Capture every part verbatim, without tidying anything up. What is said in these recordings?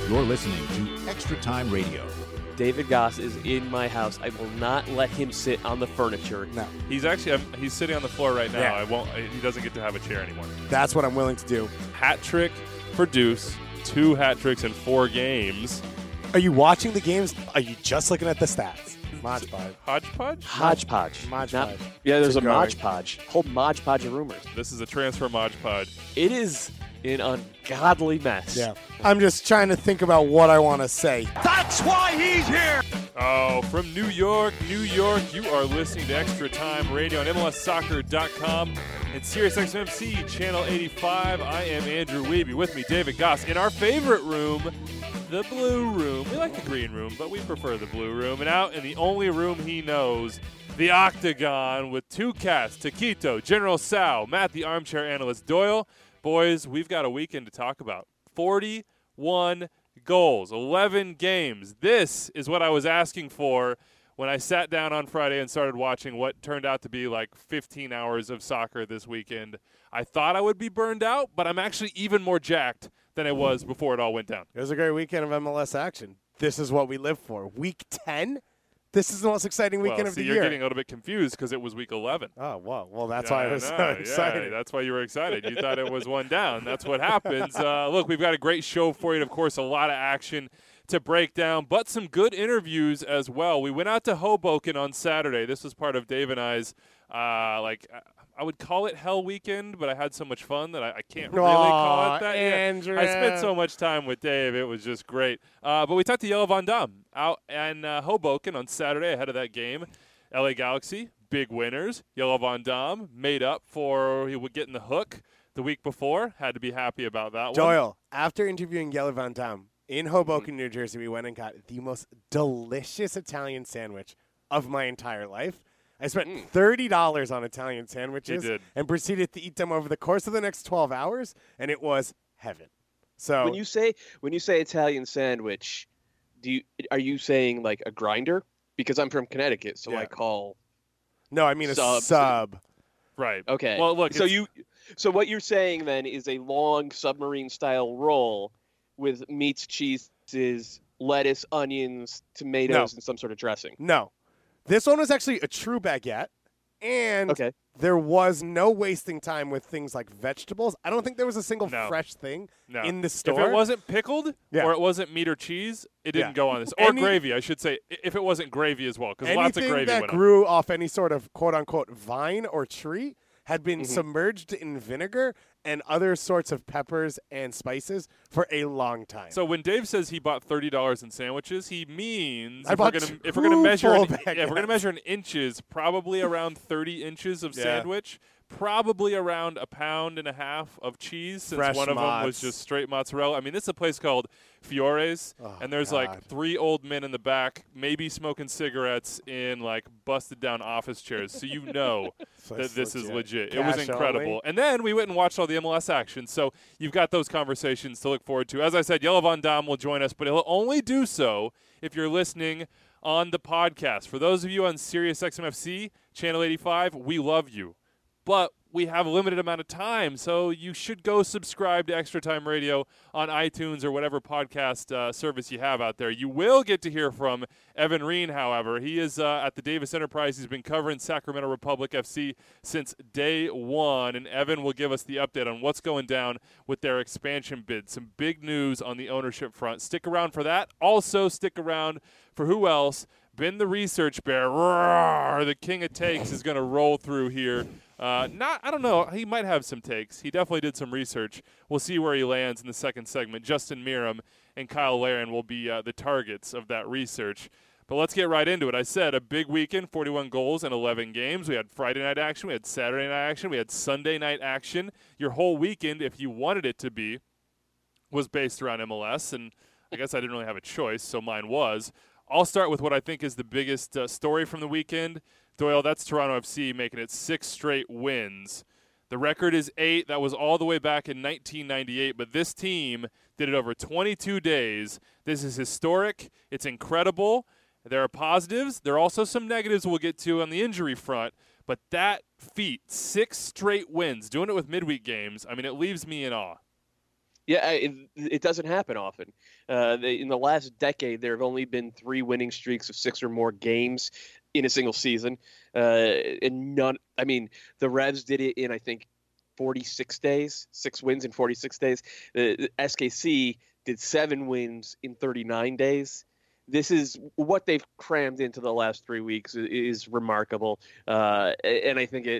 You're listening to Extra Time Radio. David Goss is in my house. I will not let him sit on the furniture. No. He's actually um, he's sitting on the floor right now. Yeah. I won't. He doesn't get to have a chair anymore. That's what I'm willing to do. Hat trick for Deuce. Two hat tricks in four games. Are you watching the games? Are you just looking at the stats? Mod Podge. Hodgepodge? Hodgepodge. Mod Not- Podge. Yeah, there's a Keep going. Mod Podge. Whole Mod Podge of rumors. This is a transfer Mod Podge. It is an ungodly mess. Yeah. I'm just trying to think about what I want to say. Oh, from New York, New York, you are listening to Extra Time Radio on M L S soccer dot com and Sirius X M M C Channel eighty-five. I am Andrew Wiebe. With me, David Goss. In our favorite room, the blue room. We like the green room, but we prefer the blue room. And out in the only room he knows, the Octagon, with two cats, Taquito, General Sal, Matt, the armchair analyst, Doyle. Boys, we've got a weekend to talk about. forty-one goals, eleven games. This is what I was asking for when I sat down on Friday and started watching what turned out to be like fifteen hours of soccer this weekend. I thought I would be burned out, but I'm actually even more jacked than I was before it all went down. It was a great weekend of M L S action. This is what we live for. Week ten? This is the most exciting weekend well, of see, the you're year. getting a little bit confused because it was week eleven. Oh, well, well, that's Yeah, why I was know, so yeah, excited. that's why you were excited. You thought it was one down. That's what happens. Uh, look, we've got a great show for you. And of course, a lot of action to break down, but some good interviews as well. We went out to Hoboken on Saturday. This was part of Dave and I's, uh, like, I would call it Hell Weekend, but I had so much fun that I, I can't really call Aw, it that. Yeah. Andrea. I spent so much time with Dave. It was just great. Uh, but we talked to Jelle Van Damme out in uh, Hoboken on Saturday ahead of that game. L A Galaxy, big winners. Jelle Van Damme made up for he would get in the hook the week before. Had to be happy about that one. Doyle, after interviewing Jelle Van Damme in Hoboken, New Jersey, we went and got the most delicious Italian sandwich of my entire life. I spent thirty dollars on Italian sandwiches You did. and proceeded to eat them over the course of the next twelve hours, and it was heaven. So When you say when you say Italian sandwich, do you are you saying like a grinder? Because I'm from Connecticut, so Yeah. I call no, I mean a Sub. sub. Right. okay. Well, look. so it's- you so what you're saying then is a long submarine style roll with meats, cheeses, lettuce, onions, tomatoes, No. and some sort of dressing. No. This one was actually a true baguette, and Okay. there was no wasting time with things like vegetables. I don't think there was a single No. fresh thing No. in the store. If it wasn't pickled Yeah. or it wasn't meat or cheese, it didn't Yeah. go on this. Or Any- gravy, I should say. i- If it wasn't gravy as well, because Anything lots of gravy that went on. grew off any sort of quote-unquote vine or tree had been Mm-hmm. submerged in vinegar and other sorts of peppers and spices for a long time. So when Dave says he bought thirty dollars in sandwiches, he means I if we're bought gonna if we're gonna two measure full in, yeah, if we're gonna baguettes. measure in inches, probably around thirty inches of Yeah. sandwich, probably around a pound and a half of cheese, since Fresh one of them was mozz. just straight mozzarella. I mean, this is a place called Fiore's, Oh, and there's God. like three old men in the back, maybe smoking cigarettes in like busted down office chairs. So you know So that it's this is legit. legit. It was Cash incredible. only. And then we went and watched all the M L S action. So you've got those conversations to look forward to. As I said, Jelle Van Damme will join us, but he'll only do so if you're listening on the podcast. For those of you on Sirius X M F C, Channel eighty-five, we love you. But we have a limited amount of time, so you should go subscribe to Extra Time Radio on iTunes or whatever podcast uh, service you have out there. You will get to hear from Evan Reen, however. He is uh, at the Davis Enterprise. He's been covering Sacramento Republic F C since day one, and Evan will give us the update on what's going down with their expansion bid. Some big news on the ownership front. Stick around for that. Also, stick around for who else? Ben the Research Bear, roar, the king of takes, is going to roll through here. Uh, not, I don't know. He might have some takes. He definitely did some research. We'll see where he lands in the second segment. Justin Miram and Kyle Laren will be uh, the targets of that research. But let's get right into it. I said a big weekend, forty-one goals and eleven games. We had Friday night action. We had Saturday night action. We had Sunday night action. Your whole weekend, if you wanted it to be, was based around M L S. And I guess I didn't really have a choice, so mine was. I'll start with what I think is the biggest uh, story from the weekend. Doyle, that's Toronto F C making it six straight wins. The record is eight. That was all the way back in nineteen ninety-eight, but this team did it over twenty-two days. This is historic. It's incredible. There are positives. There are also some negatives we'll get to on the injury front, but that feat, six straight wins, doing it with midweek games, I mean, it leaves me in awe. Yeah, it, it doesn't happen often. Uh, they, in the last decade, there have only been three winning streaks of six or more games in a single season, uh, and none. I mean, the Revs did it in I think forty-six days, six wins in forty-six days. The S K C did seven wins in thirty-nine days. This is what they've crammed into the last three weeks is, is remarkable, uh, and I think it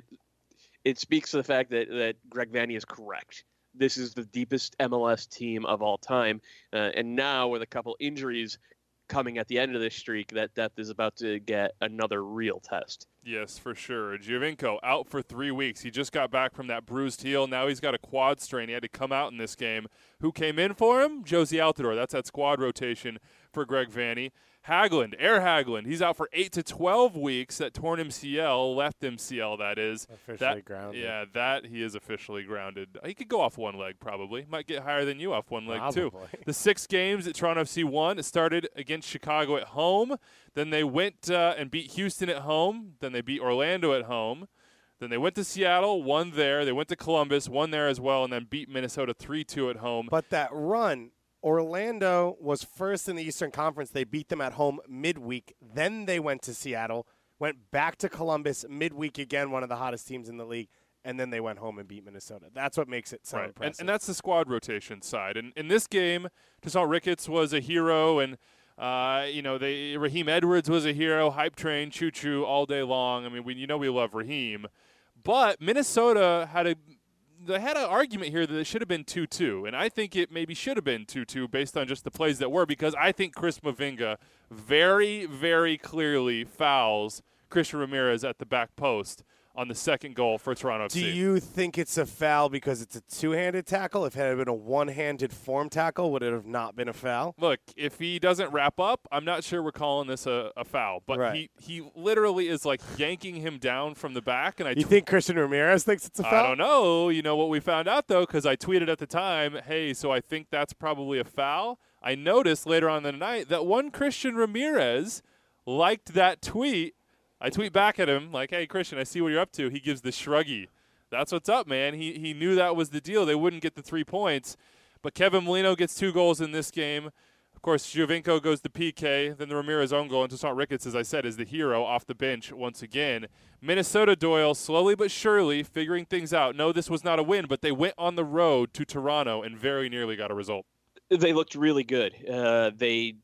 it speaks to the fact that that Greg Vanney is correct. This is the deepest M L S team of all time. Uh, and now with a couple injuries coming at the end of this streak, that depth is about to get another real test. Yes, for sure. Giovinco out for three weeks. He just got back from that bruised heel. Now he's got a quad strain. He had to come out in this game. Who came in for him? Josie Altidore. That's that squad rotation for Greg Vanney. Hagelin, Air Hagelin, he's out for eight to twelve weeks. That torn M C L, left M C L, that is. Officially that, grounded. Yeah, that he is officially grounded. He could go off one leg probably. Might get higher than you off one leg Probably. too. The six games that Toronto F C won, it started against Chicago at home. Then they went uh, and beat Houston at home. Then they beat Orlando at home. Then they went to Seattle, won there. They went to Columbus, won there as well, and then beat Minnesota three two at home. But that run, Orlando was first in the Eastern Conference. They beat them at home midweek. Then they went to Seattle, went back to Columbus midweek again, one of the hottest teams in the league, and then they went home and beat Minnesota. That's what makes it so right. impressive. And, and that's the squad rotation side. And in this game, Toussaint Ricketts was a hero, and uh, you know, they Raheem Edwards was a hero, hype train, choo-choo all day long. I mean, we, you know we love Raheem. But Minnesota had a they had an argument here that it should have been two two, and I think it maybe should have been two two based on just the plays that were, because I think Chris Mavinga very, very clearly fouls Christian Ramirez at the back post on the second goal for Toronto F C. Do you think it's a foul because it's a two-handed tackle? If it had been a one-handed form tackle, would it have not been a foul? Look, if he doesn't wrap up, I'm not sure we're calling this a, a foul. But Right. he, he literally is like yanking him down from the back. And I You tw- think Christian Ramirez thinks it's a foul? I don't know. You know what we found out, though, because I tweeted at the time, hey, so I think that's probably a foul. I noticed later on in the night that one Christian Ramirez liked that tweet. I tweet back at him like, hey, Christian, I see what you're up to. He gives the shruggy. That's what's up, man. He he knew that was the deal. They wouldn't get the three points. But Kevin Molino gets two goals in this game. Of course, Giovinco goes to P K. Then the Ramirez own goal. And Toussaint Ricketts, as I said, is the hero off the bench once again. Minnesota Doyle, slowly but surely, figuring things out. No, this was not a win, but they went on the road to Toronto and very nearly got a result. They looked really good. Uh, they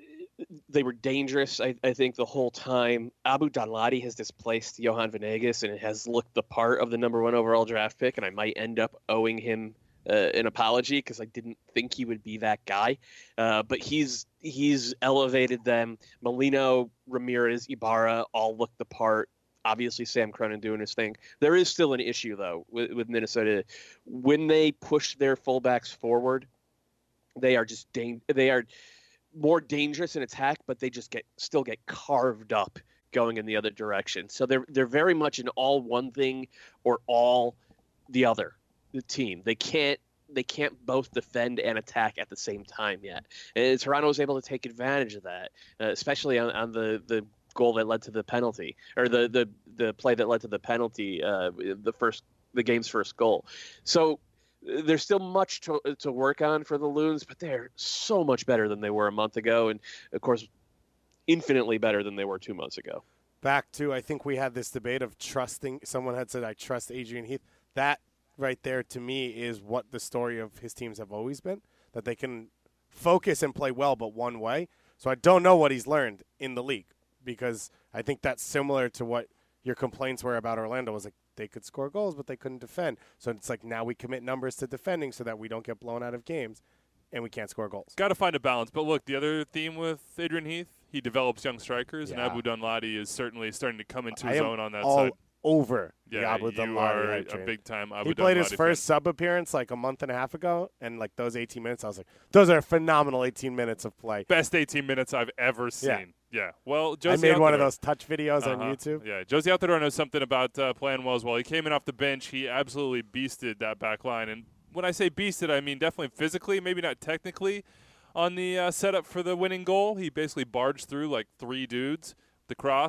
they were dangerous, I, I think, the whole time. Abu Danladi has displaced Johan Venegas, and it has looked the part of the number one overall draft pick, and I might end up owing him uh, an apology because I didn't think he would be that guy. Uh, but he's he's elevated them. Molino, Ramirez, Ibarra all look the part. Obviously, Sam Cronin doing his thing. There is still an issue, though, with, with Minnesota. When they push their fullbacks forward, they are just dang- they are – more dangerous in attack, but they just get still get carved up going in the other direction. So they're they're very much an all one thing or all the other the team. They can't they can't both defend and attack at the same time yet. And Toronto was able to take advantage of that, uh, especially on, on the, the goal that led to the penalty, or the the, the play that led to the penalty, uh, the first the game's first goal. So there's still much to, to work on for the Loons, but they're so much better than they were a month ago, and of course, infinitely better than they were two months ago. Back to, I think we had this debate of trusting. Someone had said, I trust Adrian Heath. That right there, to me, is what the story of his teams have always been, that they can focus and play well, but one way. So I don't know what he's learned in the league, because I think that's similar to what your complaints were about Orlando, was like they could score goals, but they couldn't defend. So it's like now we commit numbers to defending so that we don't get blown out of games, and we can't score goals. Got to find a balance. But look, the other theme with Adrian Heath, he develops young strikers, Yeah. and Abu Danladi is certainly starting to come into I his am own on that all side. over the Yeah, Abu you Danladi are hype a train. big-time Abu He played his Danladi first fan. sub appearance like a month and a half ago, and like those eighteen minutes, I was like, those are phenomenal eighteen minutes of play. Best eighteen minutes I've ever seen. Yeah. Yeah. Well, Josie I made one of Altidore- those touch videos on Uh-huh. YouTube. Yeah, Josie Altidore knows something about uh, playing well as well. He came in off the bench. He absolutely beasted that back line. And when I say beasted, I mean definitely physically, maybe not technically, on the uh, setup for the winning goal. He basically barged through like three dudes, the cross,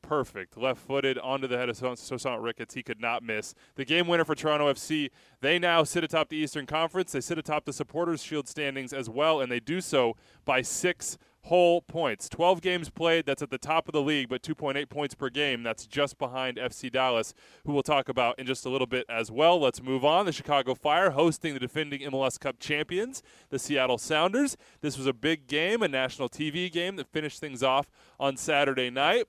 perfect. Left-footed onto the head of Tosaint Ricketts. He could not miss. The game winner for Toronto F C. They now sit atop the Eastern Conference. They sit atop the Supporters' Shield standings as well, and they do so by six whole points. twelve games played. That's at the top of the league, but two point eight points per game. That's just behind F C Dallas, who we'll talk about in just a little bit as well. Let's move on. The Chicago Fire hosting the defending M L S Cup champions, the Seattle Sounders. This was a big game, a national T V game that finished things off on Saturday night,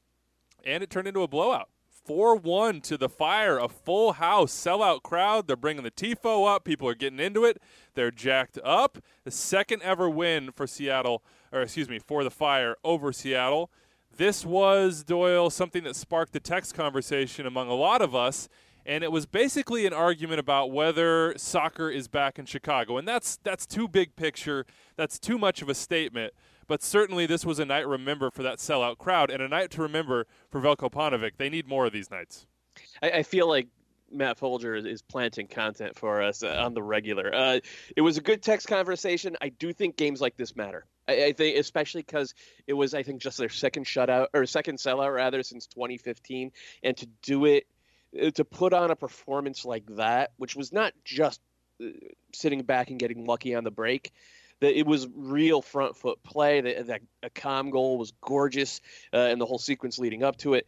and it turned into a blowout. four one to the Fire, a full house, sellout crowd. They're bringing the tifo up. People are getting into it. They're jacked up. The second ever win for Seattle, or excuse me, for the Fire over Seattle. This was, Doyle, something that sparked the text conversation among a lot of us, and it was basically an argument about whether soccer is back in Chicago. And that's that's too big picture. That's too much of a statement. But certainly this was a night to remember for that sellout crowd, and a night to remember for Veljko Paunovic. They need more of these nights. I, I feel like Matt Folger is, is planting content for us uh, on the regular. Uh, it was a good text conversation. I do think games like this matter. I, I think, especially because it was, I think, just their second shutout or second sellout rather since twenty fifteen, and to do it, to put on a performance like that, which was not just uh, sitting back and getting lucky on the break. That it was real front foot play. That, that a calm goal was gorgeous, uh, and the whole sequence leading up to it.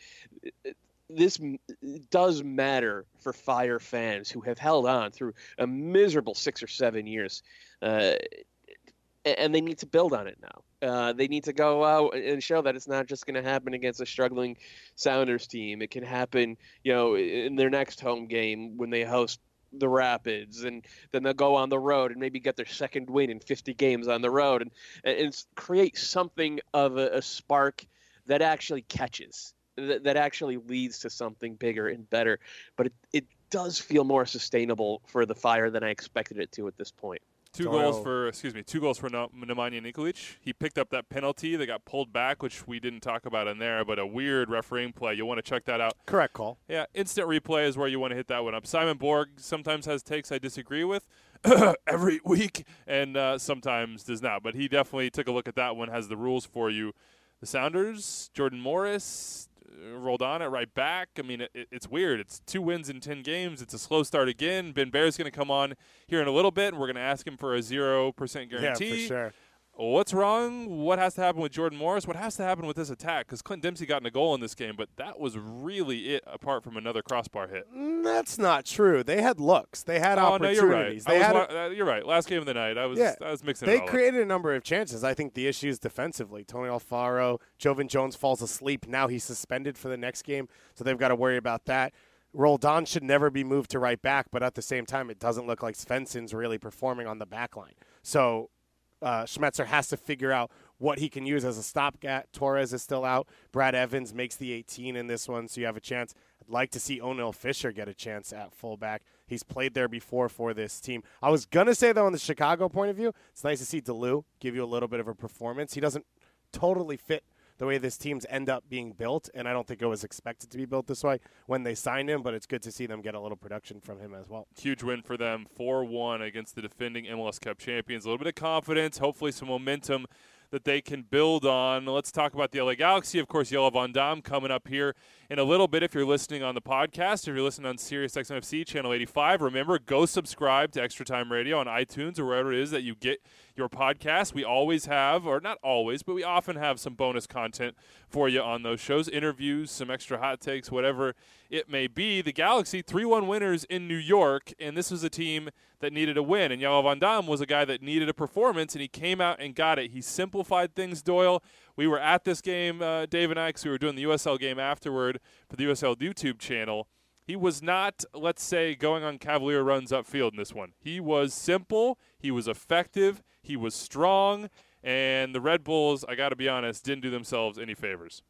This does matter for Fire fans who have held on through a miserable six or seven years, uh, and they need to build on it now. Uh, they need to go out and show that it's not just going to happen against a struggling Sounders team. It can happen, you know, in their next home game when they host the Rapids, and then they'll go on the road and maybe get their second win in fifty games on the road, and, and create something of a, a spark that actually catches, that, that actually leads to something bigger and better. But it, it does feel more sustainable for the Fire than I expected it to at this point. Two Doyle. goals for, excuse me, two goals for Nemanja Nikolic. He picked up that penalty that got pulled back, which we didn't talk about in there, but a weird refereeing play. You'll want to check that out. Correct call. Yeah, instant replay is where you want to hit that one up. Simon Borg sometimes has takes I disagree with every week, and uh, sometimes does not. But he definitely took a look at that one, has the rules for you. The Sounders, Jordan Morris, rolled on it right back. I mean, it, it's weird. It's two wins in ten games. It's a slow start again. Ben Bear's going to come on here in a little bit, and we're going to ask him for a zero percent guarantee. Yeah, for sure. What's wrong? What has to happen with Jordan Morris? What has to happen with this attack? Because Clint Dempsey got in a goal in this game, but that was really it apart from another crossbar hit. Mm, That's not true. They had looks. They had oh, opportunities. No, you're right. They I had was, a, uh, you're right. Last game of the night, I was Yeah. I was mixing They it all created a number of chances. I think the issue is defensively. Tony Alfaro, Jovan Jones falls asleep. Now he's suspended for the next game, so they've got to worry about that. Roldan should never be moved to right back, but at the same time, it doesn't look like Svensson's really performing on the back line. So uh, Schmetzer has to figure out what he can use as a stopgap. Torres is still out. Brad Evans makes the eighteen in this one, so you have a chance. I'd like to see O'Neal Fisher get a chance at fullback. He's played there before for this team. I was going to say, though, on the Chicago point of view, it's nice to see DeLu give you a little bit of a performance. He doesn't totally fit the way this team's end up being built, and I don't think it was expected to be built this way when they signed him, but it's good to see them get a little production from him as well. Huge win for them, four one against the defending M L S Cup champions. A little bit of confidence, hopefully some momentum that they can build on. Let's talk about the L A Galaxy. Of course, Jelle Van Damme coming up here in a little bit if you're listening on the podcast. If you're listening on Sirius X M F C, Channel eighty-five, remember, go subscribe to Extra Time Radio on iTunes or wherever it is that you get your podcast. We always have, or not always, but we often have some bonus content for you on those shows, interviews, some extra hot takes, whatever it may be. The Galaxy, three one winners in New York, and this was a team that needed a win. And Jelle Van Damme was a guy that needed a performance, and he came out and got it. He simplified things, Doyle. We were at this game, uh, Dave and I, because we were doing the U S L game afterward for the U S L YouTube channel. He was not, let's say, going on cavalier runs upfield in this one. He was simple. He was effective. He was strong. And the Red Bulls, I got to be honest, didn't do themselves any favors.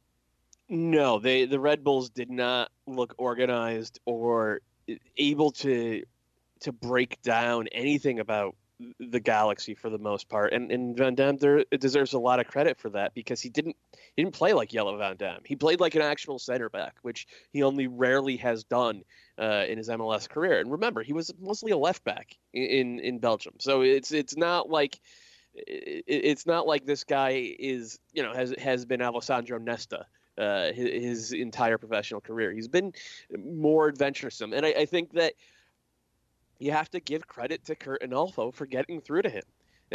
No, they the Red Bulls did not look organized or able to to break down anything about the Galaxy for the most part. And and Van Damme there, deserves a lot of credit for that because he didn't he didn't play like Jelle Van Damme. He played like an actual center back, which he only rarely has done uh, in his M L S career. And remember, he was mostly a left back in in Belgium, so it's it's not like. It's not like this guy is, you know, has has been Alessandro Nesta uh, his, his entire professional career. He's been more adventuresome, and I, I think that you have to give credit to Curt Onalfo for getting through to him.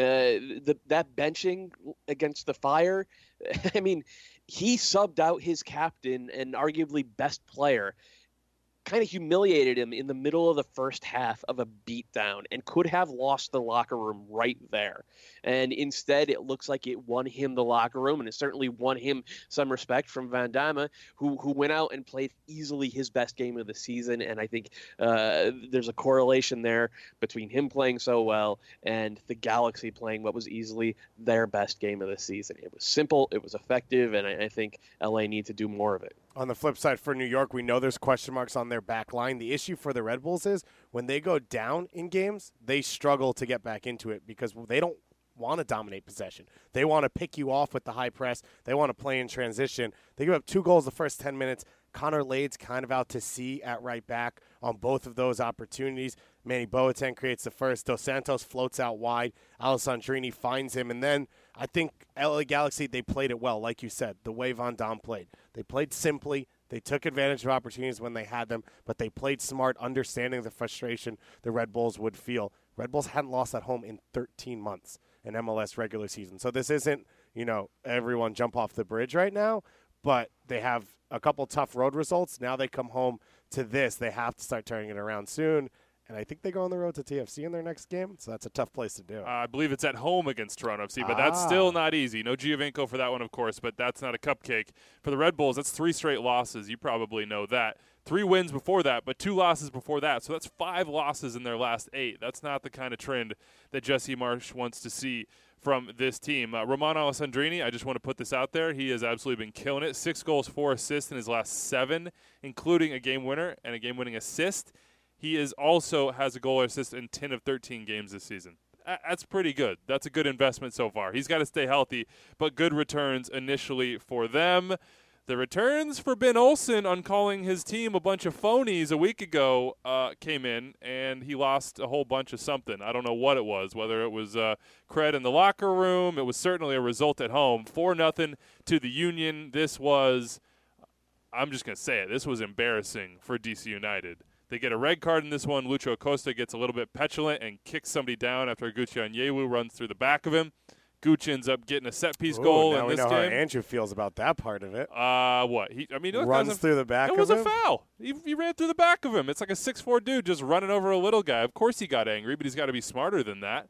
Uh, the, that benching against the Fire, I mean, he subbed out his captain and arguably best player, kind of humiliated him in the middle of the first half of a beatdown and could have lost the locker room right there. And instead, it looks like it won him the locker room, and it certainly won him some respect from Van Damme, who who went out and played easily his best game of the season. And I think uh, there's a correlation there between him playing so well and the Galaxy playing what was easily their best game of the season. It was simple, it was effective, and I, I think L A needs to do more of it. On the flip side, for New York, we know there's question marks on their back line. The issue for the Red Bulls is when they go down in games, they struggle to get back into it because they don't want to dominate possession. They want to pick you off with the high press. They want to play in transition. They give up two goals the first ten minutes. Connor Lade's kind of out to sea at right back on both of those opportunities. Manny Boateng creates the first. Dos Santos floats out wide. Alessandrini finds him. And then I think L A Galaxy, they played it well, like you said, the way Van Damme played. They played simply. They took advantage of opportunities when they had them, but they played smart, understanding the frustration the Red Bulls would feel. Red Bulls hadn't lost at home in thirteen months in M L S regular season. So this isn't, you know, everyone jump off the bridge right now, but they have a couple tough road results. Now they come home to this. They have to start turning it around soon. And I think they go on the road to T F C in their next game, so that's a tough place to do it. Uh, I believe it's at home against Toronto F C, but ah. that's still not easy. No Giovinco for that one, of course, but that's not a cupcake. For the Red Bulls, that's three straight losses. You probably know that. Three wins before that, but two losses before that. So that's five losses in their last eight. That's not the kind of trend that Jesse Marsch wants to see from this team. Uh, Roman Alessandrini, I just want to put this out there. He has absolutely been killing it. Six goals, four assists in his last seven, including a game winner and a game-winning assist. He is also has a goal or assist in ten of thirteen games this season. That's pretty good. That's a good investment so far. He's got to stay healthy, but good returns initially for them. The returns for Ben Olsen on calling his team a bunch of phonies a week ago uh, came in, and he lost a whole bunch of something. I don't know what it was, whether it was uh, cred in the locker room. It was certainly a result at home. four nothing to the Union. This was, I'm just going to say it, this was embarrassing for D C United. They get a red card in this one. Lucho Acosta gets a little bit petulant and kicks somebody down after Gucci Onyewu runs through the back of him. Gucci ends up getting a set-piece Ooh, goal now in we this know game. How Andrew feels about that part of it. Uh, what? He, I mean, look, runs a, through the back it of was him? a foul. He, he ran through the back of him. It's like a six four dude just running over a little guy. Of course he got angry, but he's got to be smarter than that.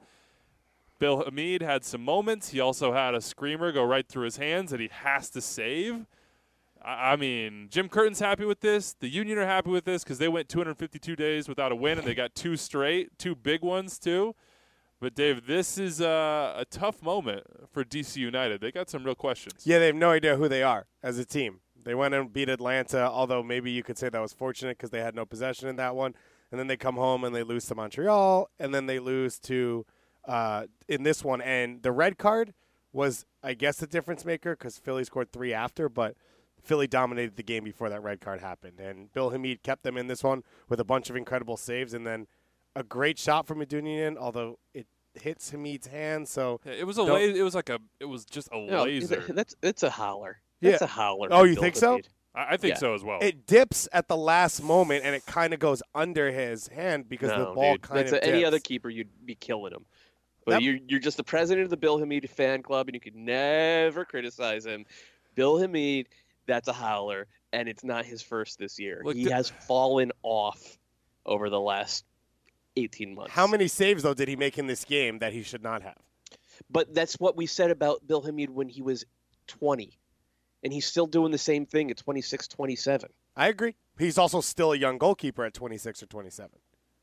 Bill Hamid had some moments. He also had a screamer go right through his hands that he has to save. I, I mean, Jim Curtin's happy with this. The Union are happy with this because they went two hundred fifty-two days without a win, and they got two straight, two big ones too. But, Dave, this is uh, a tough moment for D C United. They got some real questions. Yeah, they have no idea who they are as a team. They went and beat Atlanta, although maybe you could say that was fortunate because they had no possession in that one. And then they come home and they lose to Montreal, and then they lose to uh, in this one. And the red card was, I guess, the difference maker because Philly scored three after, but Philly dominated the game before that red card happened. And Bill Hamid kept them in this one with a bunch of incredible saves, and then a great shot from Medunian, although it hits Hamid's hand. So it was a la- it was like a it was just a no, laser. That's it's a howler. That's Yeah. a howler. Oh, you Bill think so? Hamid. I, I think Yeah. so as well. it dips at the last moment, and it kind of goes under his hand because No, the ball dude. kind That's of a, any dips. other keeper, you'd be killing him. But That- you're you're just the president of the Bill Hamid fan club, and you could never criticize him. Bill Hamid, that's a howler, and it's not his first this year. Look, he the- has fallen off over the last eighteen months. How many saves, though, did he make in this game that he should not have? But that's what we said about Bill Hamid when he was twenty. And he's still doing the same thing at twenty-six, twenty-seven. I agree. He's also still a young goalkeeper at twenty-six or twenty-seven.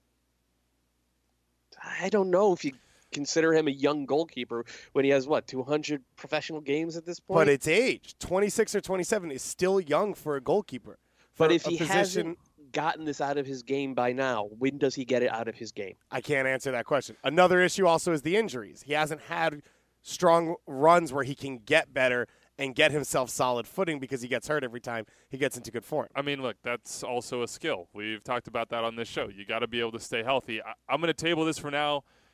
I don't know if you consider him a young goalkeeper when he has, what, two hundred professional games at this point? But it's age. twenty-six or twenty-seven is still young for a goalkeeper. For But if a he position, hasn't gotten this out of his game by now, when does he get it out of his game? I can't answer that question. Another issue also is the injuries. He hasn't had strong runs where he can get better and get himself solid footing because he gets hurt every time he gets into good form. I mean, look, that's also a skill. We've talked about that on this show. You got to be able to stay healthy. I, I'm going to table this for now.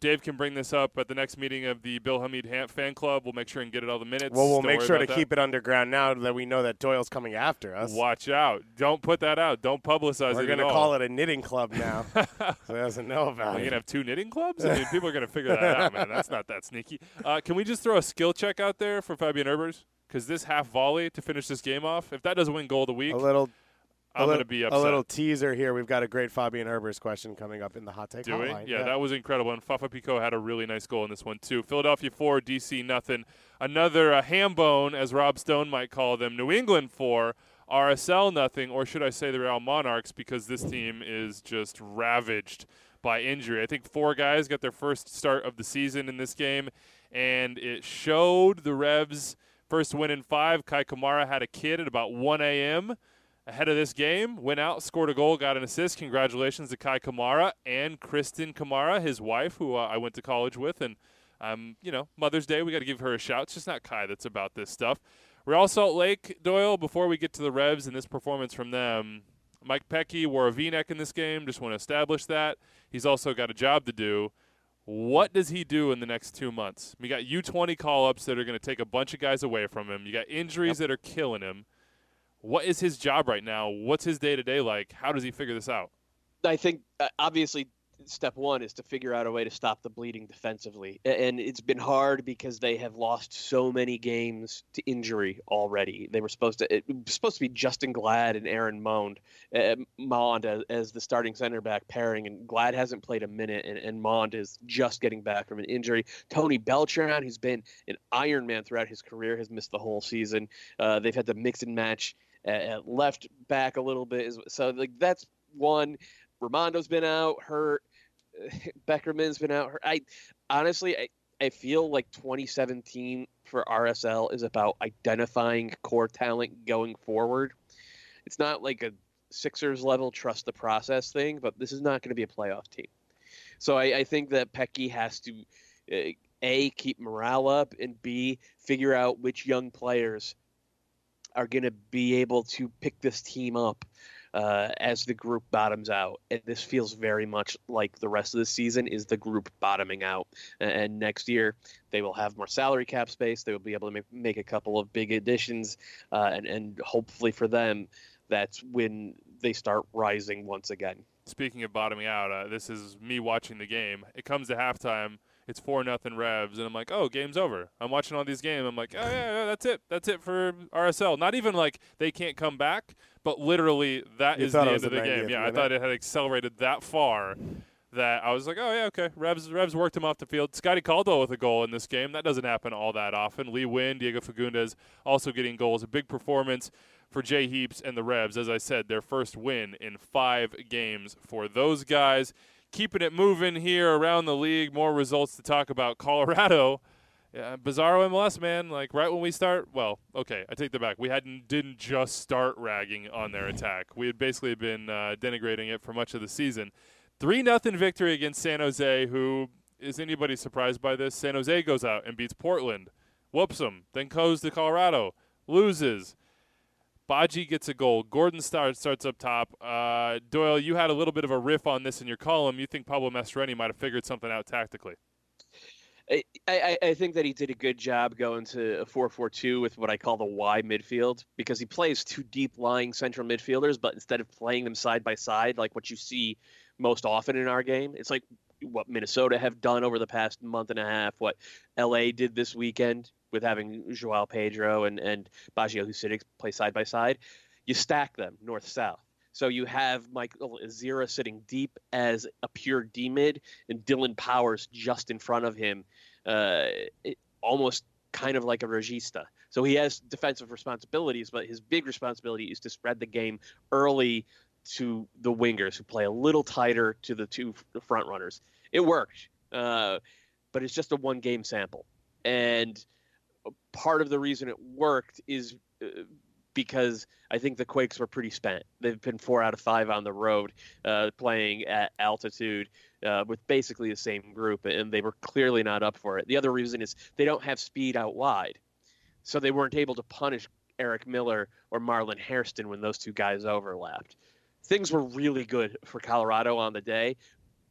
Dave can bring this up at the next meeting of the Bill Hamid fan club, we'll make sure and get it all the minutes. Well, we'll Don't make worry sure to about that. keep it underground now that we know that Doyle's coming after us. Watch out. Don't put that out. Don't publicize We're it going at to all. call it a knitting club now, so he doesn't know about Are you it. going to have two knitting clubs? I mean, people are going to figure that out, man. That's not that sneaky. Uh, can we just throw a skill check out there for Fabian Herbers? Because this half volley to finish this game off, if that doesn't win goal of the week, A little I'm going to be upset. A little teaser here. We've got a great Fabian Herbers question coming up in the hot take Do we? hotline. Yeah, that was incredible. And Fafa Picault had a really nice goal in this one, too. Philadelphia four, D C nothing. Another uh, ham bone, as Rob Stone might call them. New England four, R S L nothing, or should I say the Real Monarchs, because this team is just ravaged by injury. I think four guys got their first start of the season in this game, and it showed the Revs first win in five. Kai Kamara had a kid at about one a.m., ahead of this game, went out, scored a goal, got an assist. Congratulations to Kai Kamara and Kristen Kamara, his wife, who uh, I went to college with. And, um, you know, Mother's Day, we got to give her a shout. It's just not Kai that's about this stuff. Real Salt Lake, Doyle, before we get to the Revs and this performance from them, Mike Pecky wore a V-neck in this game. Just want to establish that. He's also got a job to do. What does he do in the next two months? We got U twenty call-ups that are going to take a bunch of guys away from him. You got injuries yep. that are killing him. What is his job right now? What's his day-to-day like? How does he figure this out? I think, uh, obviously, step one is to figure out a way to stop the bleeding defensively. And it's been hard because they have lost so many games to injury already. They were supposed to it was supposed to be Justin Glad and Aaron Mond, uh, Mond as, as the starting center back pairing, and Glad hasn't played a minute, and, and Mond is just getting back from an injury. Tony Beltran, who's been an Iron Man throughout his career, has missed the whole season. Uh, they've had to mix and match at left back a little bit. So like that's one. Ramondo's been out, hurt. Beckerman's been out, hurt. I honestly, I, I feel like twenty seventeen for R S L is about identifying core talent going forward. It's not like a Sixers level trust the process thing, but this is not going to be a playoff team. So I, I think that Pecky has to uh, A, keep morale up, and B, figure out which young players are going to be able to pick this team up uh, as the group bottoms out. And this feels very much like the rest of the season is the group bottoming out. And next year, they will have more salary cap space. They will be able to make, make a couple of big additions. Uh, and, and hopefully for them, that's when they start rising once again. Speaking of bottoming out, uh, this is me watching the game. It comes to halftime. It's four nothing Revs, and I'm like, oh, game's over. I'm watching all these games. I'm like, oh, yeah, yeah, that's it. That's it for R S L. Not even like they can't come back, but literally that you is the end of the, the game. Yeah, minute. I thought it had accelerated that far that I was like, oh, yeah, okay. Revs Revs worked him off the field. Scotty Caldwell with a goal in this game. That doesn't happen all that often. Lee Wynn, Diego Fagundes also getting goals. A big performance for Jay Heaps and the Revs. As I said, their first win in five games for those guys. Keeping it moving here around the league. More results to talk about. Colorado, yeah, bizarro M L S, man. Like right when we start, well, okay, I take that back. We hadn't didn't just start ragging on their attack. We had basically been uh, denigrating it for much of the season. Three nothing victory against San Jose. Who is anybody surprised by this? San Jose goes out and beats Portland, whoops them, then goes to Colorado, loses. Baji gets a goal. Gordon starts starts up top. Uh, Doyle, you had a little bit of a riff on this in your column. You think Pablo Mastroeni might have figured something out tactically? I, I, I think that he did a good job going to a four four two with what I call the Y midfield, because he plays two deep-lying central midfielders, but instead of playing them side by side like what you see most often in our game, it's like what Minnesota have done over the past month and a half, what L A did this weekend with having Joao Pedro and, and Baggio Husidic play side by side. You stack them north-south. So you have Michael Azira sitting deep as a pure D-mid and Dylan Powers just in front of him, uh, it, almost kind of like a regista. So he has defensive responsibilities, but his big responsibility is to spread the game early to the wingers who play a little tighter to the two front runners. It worked, uh, but it's just a one-game sample. And part of the reason it worked is uh, because I think the Quakes were pretty spent. They've been four out of five on the road, uh, playing at altitude uh, with basically the same group, and they were clearly not up for it. The other reason is they don't have speed out wide, so they weren't able to punish Eric Miller or Marlon Hairston when those two guys overlapped. Things were really good for Colorado on the day.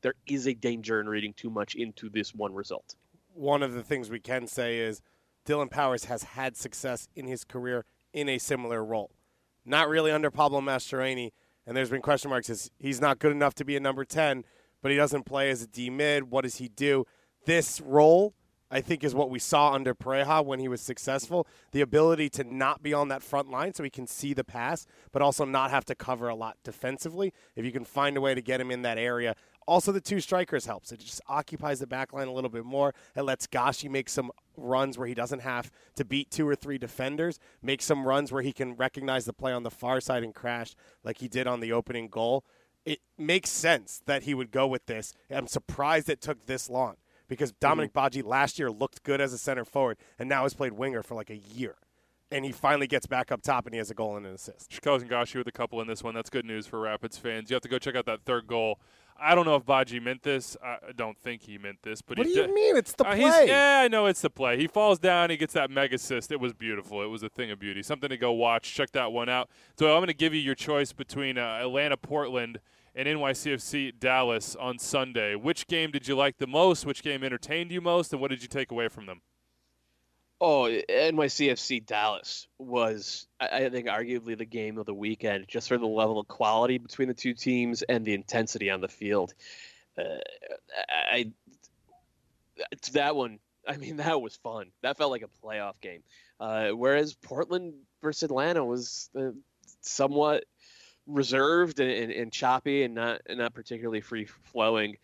there is a danger in reading too much into this one result. One of the things we can say is Dylan Powers has had success in his career in a similar role. Not really under Pablo Mastroeni, and there's been question marks as he's not good enough to be a number ten, but he doesn't play as a D mid. What does he do? This role, I think, is what we saw under Pareja when he was successful. The ability to not be on that front line so he can see the pass, but also not have to cover a lot defensively. If you can find a way to get him in that area. Also, the two strikers helps. It just occupies the back line a little bit more. It lets Gashi make some runs where he doesn't have to beat two or three defenders, make some runs where he can recognize the play on the far side and crash like he did on the opening goal. It makes sense that he would go with this. I'm surprised it took this long because Dominic mm-hmm. Badji last year looked good as a center forward and now has played winger for like a year. And he finally gets back up top, and he has a goal and an assist. Shikozen Gashi with a couple in this one. That's good news for Rapids fans. You have to go check out that third goal. I don't know if Badji meant this. I don't think he meant this. But what he do you did. mean? It's the uh, play. Yeah, I know it's the play. He falls down. He gets that mega assist. It was beautiful. It was a thing of beauty. Something to go watch. Check that one out. So I'm going to give you your choice between uh, Atlanta, Portland, and N Y C F C Dallas on Sunday. Which game did you like the most? Which game entertained you most? And what did you take away from them? Oh, N Y C F C Dallas was, I think, arguably the game of the weekend, just for the level of quality between the two teams and the intensity on the field. Uh, I that one, I mean, that was fun. That felt like a playoff game. Uh, whereas Portland versus Atlanta was uh, somewhat reserved and, and, and choppy and not and not particularly free flowing.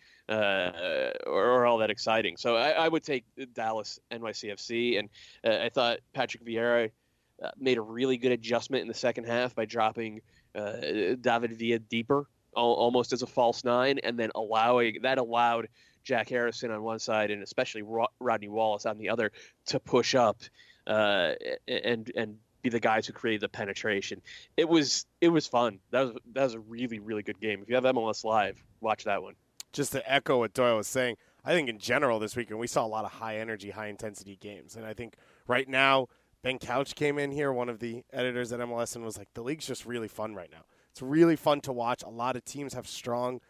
Uh, or, or all that exciting. So I, I would take Dallas N Y C F C, and uh, I thought Patrick Vieira uh, made a really good adjustment in the second half by dropping uh, David Villa deeper, al- almost as a false nine, and then allowing that allowed Jack Harrison on one side and especially Ro- Rodney Wallace on the other to push up uh, and and be the guys who created the penetration. It was it was fun. That was that was a really really good game. If you have M L S Live, watch that one. Just to echo what Doyle was saying, I think in general this weekend we saw a lot of high-energy, high-intensity games. And I think right now Ben Couch came in here, one of the editors at M L S, and was like, the league's just really fun right now. It's really fun to watch. A lot of teams have strong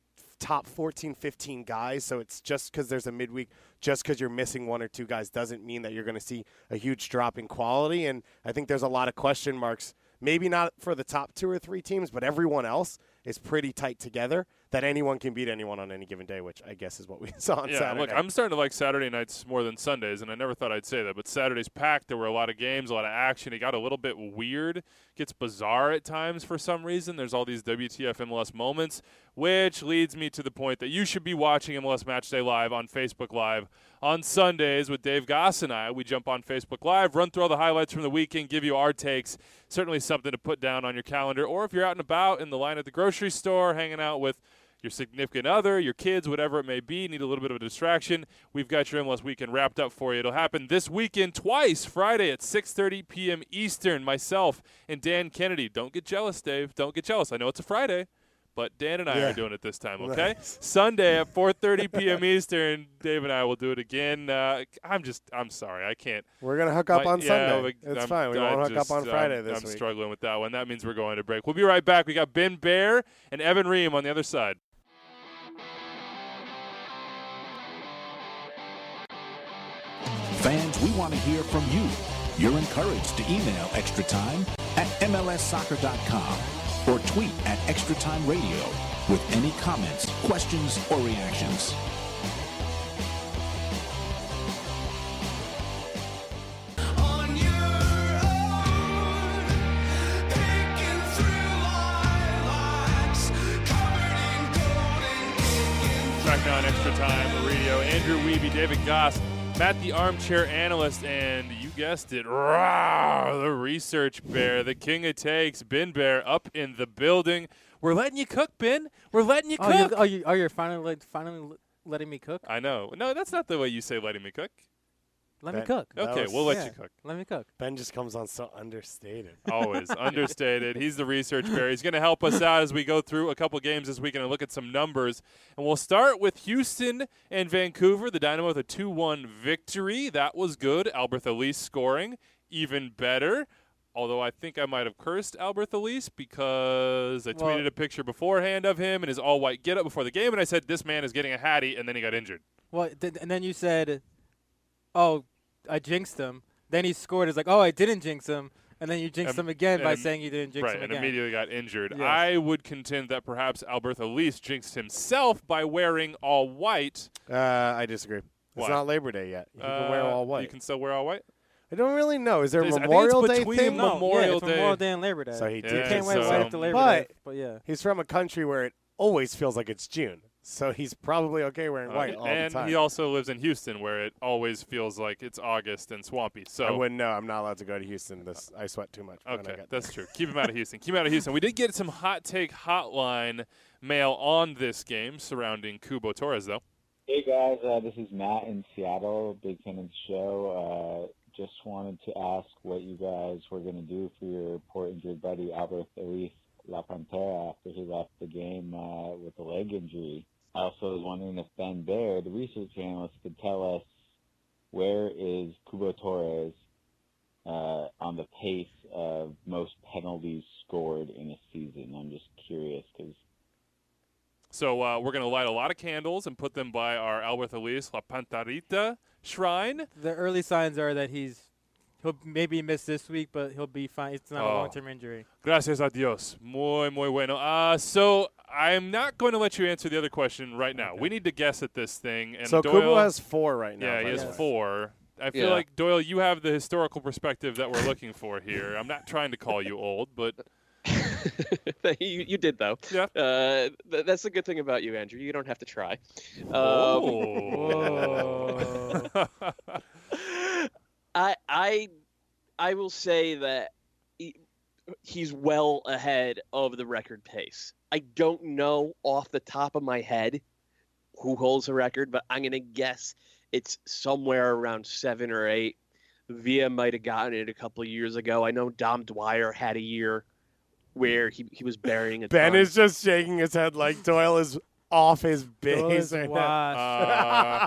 top fourteen, fifteen guys, so it's just because there's a midweek, just because you're missing one or two guys doesn't mean that you're going to see a huge drop in quality. And I think there's a lot of question marks, maybe not for the top two or three teams, but everyone else is pretty tight together that anyone can beat anyone on any given day, which I guess is what we saw on yeah, Saturday. Look, I'm starting to like Saturday nights more than Sundays, and I never thought I'd say that, but Saturday's packed. There were a lot of games, a lot of action. It got a little bit weird, gets bizarre at times for some reason. There's all these W T F M L S moments, which leads me to the point that you should be watching M L S Matchday Live on Facebook Live on Sundays with Dave Goss and I. We jump on Facebook Live, run through all the highlights from the weekend, give you our takes. Certainly something to put down on your calendar, or if you're out and about in the line at the grocery store, hanging out with your significant other, your kids, whatever it may be, need a little bit of a distraction, we've got your M L S weekend wrapped up for you. It'll happen this weekend twice, Friday at six thirty p.m. Eastern. Myself and Dan Kennedy. Don't get jealous, Dave. Don't get jealous. I know it's a Friday, but Dan and I yeah. are doing it this time, okay? Nice. Sunday at four thirty p.m. Eastern, Dave and I will do it again. Uh, I'm just, I'm sorry. I can't. We're going to hook up My, on yeah, Sunday. like, It's I'm, fine. We I won't hook just, up on Friday I'm, this I'm week. struggling with that one. That means we're going to break. We'll be right back. We got Ben Bear and Evan Ream on the other side. Fans, we want to hear from you. You're encouraged to email Extra Time at M L S soccer dot com or tweet at Extra Time Radio with any comments, questions, or reactions. Back now on Extra Time Radio. Andrew Wiebe, David Goss, Matt the Armchair Analyst, and you guessed it, rah, the Research Bear, the King of Takes, Ben Bear, up in the building. We're letting you cook, Ben. We're letting you oh, cook. You're, oh, you, oh, you're finally, finally letting me cook? I know. No, that's not the way you say letting me cook. Let Ben, me cook. Okay, was- we'll let yeah, you cook. Let me cook. Ben just comes on so understated. Always understated. He's the Research Bear. He's going to help us out as we go through a couple games this weekend and look at some numbers. And we'll start with Houston and Vancouver. The Dynamo with a two one victory. That was good. Alberth Elise scoring. Even better. although I think I might have cursed Alberth Elise because I Well- tweeted a picture beforehand of him in his all-white getup before the game, and I said, this man is getting a Hattie, and then he got injured. Well, th- and then you said, "Oh, I jinxed him." Then he scored. It's like, "Oh, I didn't jinx him." And then you jinxed Um, him again by and- saying you didn't jinx right, him and again. immediately got injured. Yes. I would contend that perhaps Alberth Elise jinxed himself by wearing all white. Uh, I disagree. Why? It's not Labor Day yet. You can wear Uh, all white. You can still wear all white? I don't really know. Is there a Is- I think it's Memorial Day between thing? No, Memorial yeah, it's Day. Memorial Day and Labor Day. So he Yeah, did. you can't wear so- white after Labor But- Day. But yeah. He's from a country where it always feels like it's June, so he's probably okay wearing Uh, white all and the time. he also lives in Houston, where it always feels like it's August and swampy. So I wouldn't know. I'm not allowed to go to Houston. This I sweat too much. when I Okay, get that's true. Keep him out of Houston. Keep him out of Houston. We did get some hot take hotline mail on this game surrounding Cubo Torres, though. Hey guys, uh, this is Matt in Seattle, big fan of the show. Uh, just wanted to ask what you guys were going to do for your poor injured buddy Alberth Elise La Pantera after he left the game uh, with a leg injury. I also was wondering if Ben Baer, the research analyst, could tell us where is Cubo Torres uh, on the pace of most penalties scored in a season. I'm just curious because So uh, we're going to light a lot of candles and put them by our Alberth Elise La Pantarita shrine. The early signs are that he's he'll maybe miss this week, but he'll be fine. It's not Oh. a long-term injury. Gracias a Dios. Muy, muy bueno. Uh, so I'm not going to let you answer the other question right now. We need to guess at this thing. And So Doyle, Kubo has four right now. Yeah, he by has the way. four. I feel Yeah. like, Doyle, you have the historical perspective that we're looking for here. I'm not trying to call you old, but you, you did though. Yeah. Uh, th- that's the good thing about you, Andrew. You don't have to try. Um, Oh. I I I will say that he, he's well ahead of the record pace. I don't know off the top of my head who holds the record, but I'm gonna guess it's somewhere around seven or eight. Villa might have gotten it a couple of years ago. I know Dom Dwyer had a year where he, he was burying a Ben ton. is just shaking his head like Doyle is off his Doyle base. is right now. washed. Uh,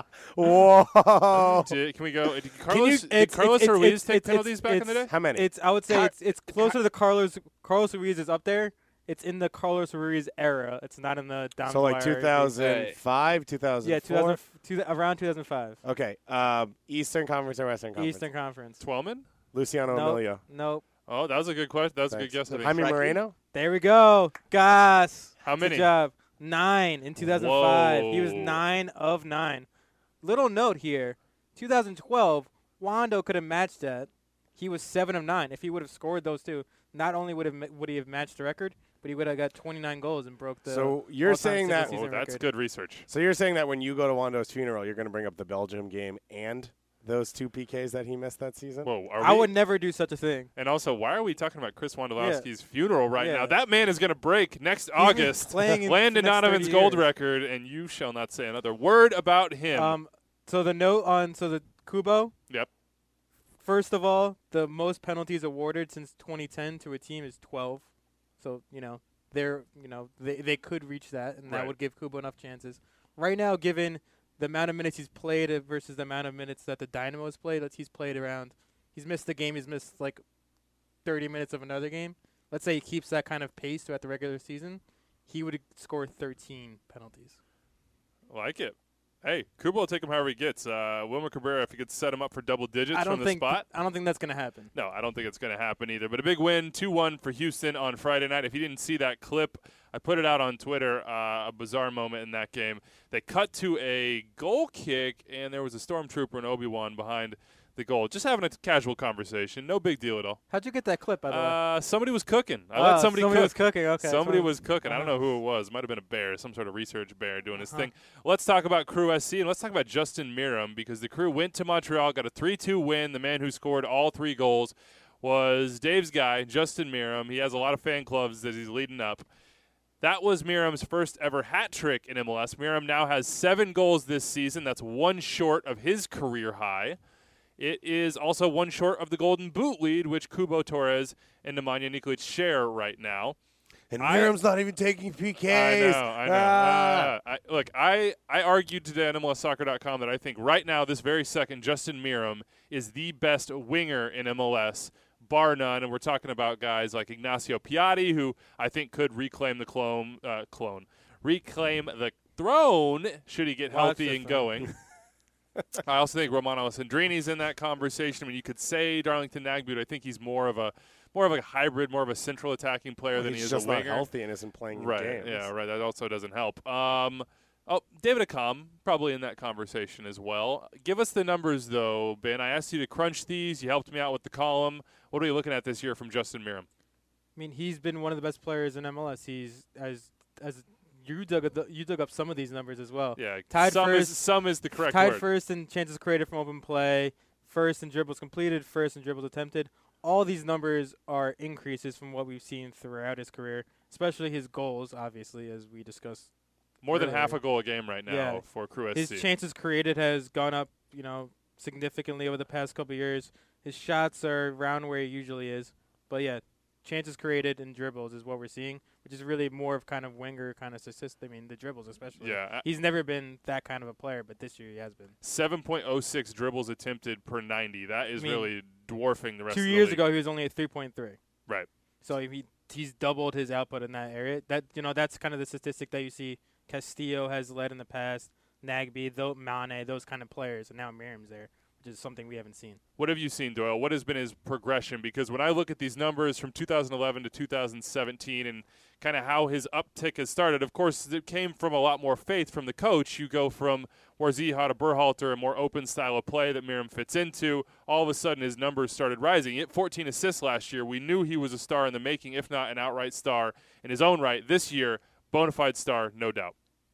Whoa! did, can we go? Did Carlos, you- did it's- Carlos it's- Ruiz it's- take it's- penalties back in the day? it's- How many? It's I would say Car- it's it's closer to Carlos Carlos Ruiz is up there. It's in the Carlos Ruiz era. It's not in the down so like Dwyer. two thousand five, two thousand four. Yeah, two thousand, two, around two thousand five. Okay. Um, Eastern Conference or Western Conference? Eastern Conference. Twelman? Luciano Nope. Emilio. Nope. Oh, that was a good question. That was a good Thanks. guess. I think. Jaime Correct. Moreno. There we go. Gas. How many? Good job. Nine in two thousand five. He was Whoa. nine of nine. Little note here. two thousand twelve, Wando could have matched that. He was seven of nine. If he would have scored those two, not only would have ma- would he have matched the record, but he would have got twenty-nine goals and broke the. So you're all-time saying single that- season Oh, that's record. good research. So you're saying that when you go to Wando's funeral, you're going to bring up the Belgium game and those two P Ks that he missed that season? Whoa, are I we, would never do such a thing. And also, why are we talking about Chris Wondolowski's funeral right Yeah. now? That man is going to break next been August. playing in Landon the next Donovan's thirty gold years. record, and you shall not say another word about him. Um, so the note on so the Kubo. Yep. First of all, the most penalties awarded since twenty ten to a team is twelve. So you know they're you know they they could reach that, and that Right. would give Kubo enough chances. Right now, given the amount of minutes he's played uh, versus the amount of minutes that the Dynamo has played, let's he's played around. He's missed a game. He's missed like thirty minutes of another game. Let's say he keeps that kind of pace throughout the regular season, he would score thirteen penalties. Like it. Hey, Kubo will take him however he gets. Uh, Wilmer Cabrera, if he could set him up for double digits I don't from the think spot. I don't think that's gonna happen. No, I don't think it's going to happen either. But a big win, two one for Houston on Friday night. If you didn't see that clip, I put it out on Twitter, uh, a bizarre moment in that game. They cut to a goal kick, and there was a stormtrooper and Obi-Wan behind the goal. Just having a casual conversation. No big deal at all. How'd you get that clip, by the way? Uh, somebody was cooking. I Oh, let somebody, somebody cook. was cooking. Okay, Somebody fine. was cooking. I don't Uh-huh. know who it was. Might have been a bear, some sort of research bear doing his Uh-huh. thing. Let's talk about Crew S C, and let's talk about Justin Miram, because the Crew went to Montreal, got a three two win. The man who scored all three goals was Dave's guy, Justin Miram. He has a lot of fan clubs that he's leading up. That was Miram's first ever hat trick in M L S. Miram now has seven goals this season. That's one short of his career high. It is also one short of the Golden Boot lead, which Kubo Torres and Nemanja Nikolic share right now. And I- Miram's not even taking P Ks. I know, I know. Ah. Uh, I, look, I, I argued today on M L S Soccer dot com that I think right now, this very second, Justin Miram is the best winger in M L S, bar none. And we're talking about guys like Ignacio Piatti, who I think could reclaim the clone, uh, clone, reclaim the throne should he get Watch healthy the and throne. going. I also think Romano Alessandrini's in that conversation. I mean, you could say Darlington Nagbe, but I think he's more of a more of a hybrid, more of a central attacking player Well, than he's he is just a not winger. healthy and isn't playing Right. in games. Yeah. Right. That also doesn't help. Um, oh, David Accam probably in that conversation as well. Give us the numbers though, Ben. I asked you to crunch these. You helped me out with the column. What are you looking at this year from Justin Meram? I mean, he's been one of the best players in M L S. He's as as you dug up the, you dug up some of these numbers as well. Yeah. Tied some first- is some is the correct Tied word. first in chances created from open play, first in dribbles completed, first in dribbles attempted. All these numbers are increases from what we've seen throughout his career, especially his goals, obviously, as we discussed. More than earlier. half a goal a game right now Yeah. for Crew S His C. chances created has gone up, you know, significantly over the past couple of years. His shots are around where he usually is. But, yeah, chances created and dribbles is what we're seeing, which is really more of kind of winger kind of assist. I mean, the dribbles especially. Yeah. He's never been that kind of a player, but this year he has been. seven point oh six dribbles attempted per ninety. That is I mean, really dwarfing the rest Two of the years league. ago, he was only at three point three. Right. So he he's doubled his output in that area. That you know that's kind of the statistic that you see. Castillo has led in the past. Nagbe, though Mane, those kind of players, and now Miriam's there, which is something we haven't seen. What have you seen, Doyle? What has been his progression? Because when I look at these numbers from two thousand eleven to two thousand seventeen and kind of how his uptick has started, of course, it came from a lot more faith from the coach. You go from Warzija to Berhalter, a more open style of play that Miriam fits into. All of a sudden, his numbers started rising. He hit fourteen assists last year. We knew he was a star in the making, if not an outright star in his own right. This year, bona fide star, no doubt.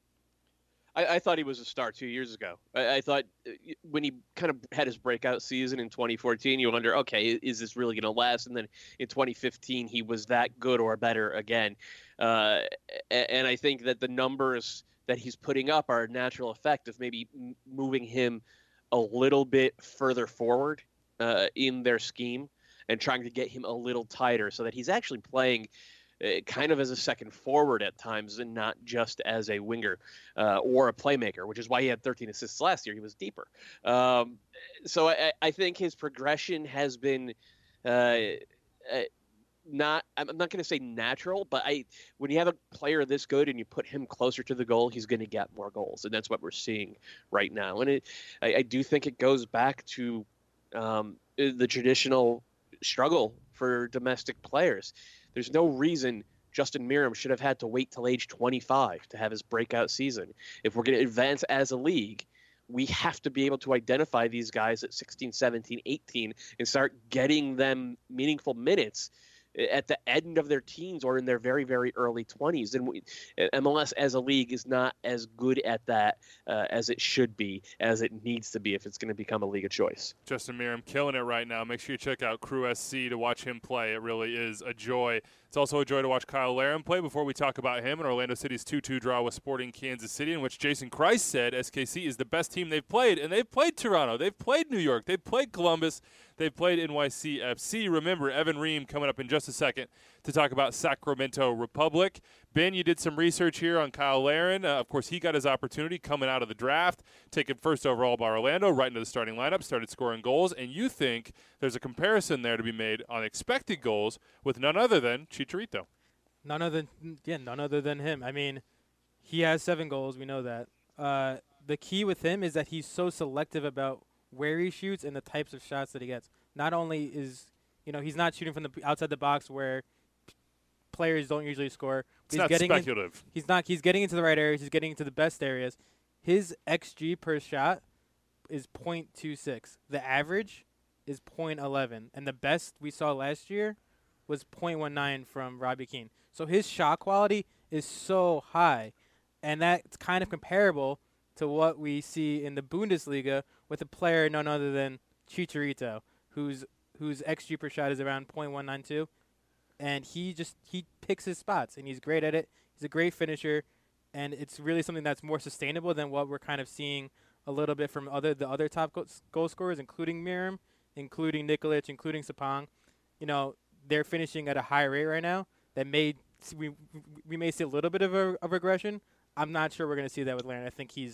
I, I thought he was a star two years ago. I, I thought uh, when he kind of had his breakout season in twenty fourteen, you wonder, okay, is this really going to last? And then in twenty fifteen, he was that good or better again. Uh, and I think that the numbers that he's putting up are a natural effect of maybe m- moving him a little bit further forward uh, in their scheme and trying to get him a little tighter so that he's actually playing Uh, kind of as a second forward at times and not just as a winger uh, or a playmaker, which is why he had thirteen assists last year. He was deeper. Um, so I, I think his progression has been uh, uh, not, I'm not going to say natural, but I when you have a player this good and you put him closer to the goal, he's going to get more goals. And that's what we're seeing right now. And it, I, I do think it goes back to um, the traditional struggle for domestic players. There's no reason Justin Meram should have had to wait till age twenty-five to have his breakout season. If we're going to advance as a league, we have to be able to identify these guys at sixteen, seventeen, eighteen and start getting them meaningful minutes at the end of their teens or in their very, very early twenties. And we, M L S as a league is not as good at that uh, as it should be, as it needs to be if it's going to become a league of choice. Justin Meram killing it right now. Make sure you check out Crew S C to watch him play. It really is a joy. It's also a joy to watch Kyle Laram play. Before we talk about him and Orlando City's two two draw with Sporting Kansas City, in which Jason Kreis said S K C is the best team they've played. And they've played Toronto. They've played New York. They've played Columbus. They've played N Y C F C. Remember, Evan Ream coming up in just a second to talk about Sacramento Republic. Ben, you did some research here on Kyle Larin. Uh, of course, he got his opportunity coming out of the draft, taken first overall by Orlando, right into the starting lineup, started scoring goals. And you think there's a comparison there to be made on expected goals with none other than Chicharito. None other than yeah, none other than him. I mean, he has seven goals. We know that. Uh, the key with him is that he's so selective about where he shoots and the types of shots that he gets. Not only is you know he's not shooting from the outside the box where p- players don't usually score. It's he's not getting in- speculative. he's not. He's getting into the right areas. He's getting into the best areas. His X G per shot is point two six. The average is point one one, and the best we saw last year was point one nine from Robbie Keane. So his shot quality is so high, and that's kind of comparable to what we see in the Bundesliga with a player none other than Chicharito, whose whose X G per shot is around point one nine two, and he just he picks his spots, and he's great at it. He's a great finisher, and it's really something that's more sustainable than what we're kind of seeing a little bit from other the other top goal, goal scorers, including Miram, including Nikolic, including Sapong. You know, they're finishing at a high rate right now. That may we we may see a little bit of a of regression. I'm not sure we're going to see that with Larin. I think he's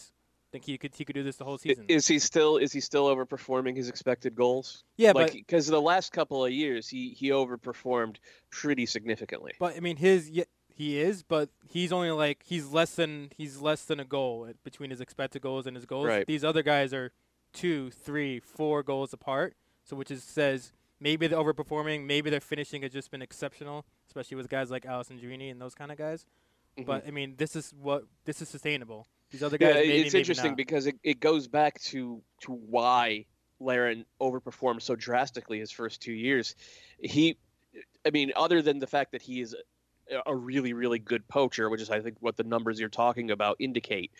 think he could he could do this the whole season. Is he still is he still overperforming his expected goals? Yeah, like but because the last couple of years he he overperformed pretty significantly. but I mean his yeah, he is, but he's only like he's less than he's less than a goal between his expected goals and his goals. Right. These other guys are two, three, four goals apart. So which is says maybe they're overperforming, maybe their finishing has just been exceptional, especially with guys like Allison Girini and those kind of guys. Mhm. But I mean, this is what this is sustainable. These other guys, Yeah, maybe, it's maybe interesting not. because it, it goes back to to why Larin overperformed so drastically his first two years. He, I mean, other than the fact that he is a, a really really good poacher, which is I think what the numbers you're talking about indicate,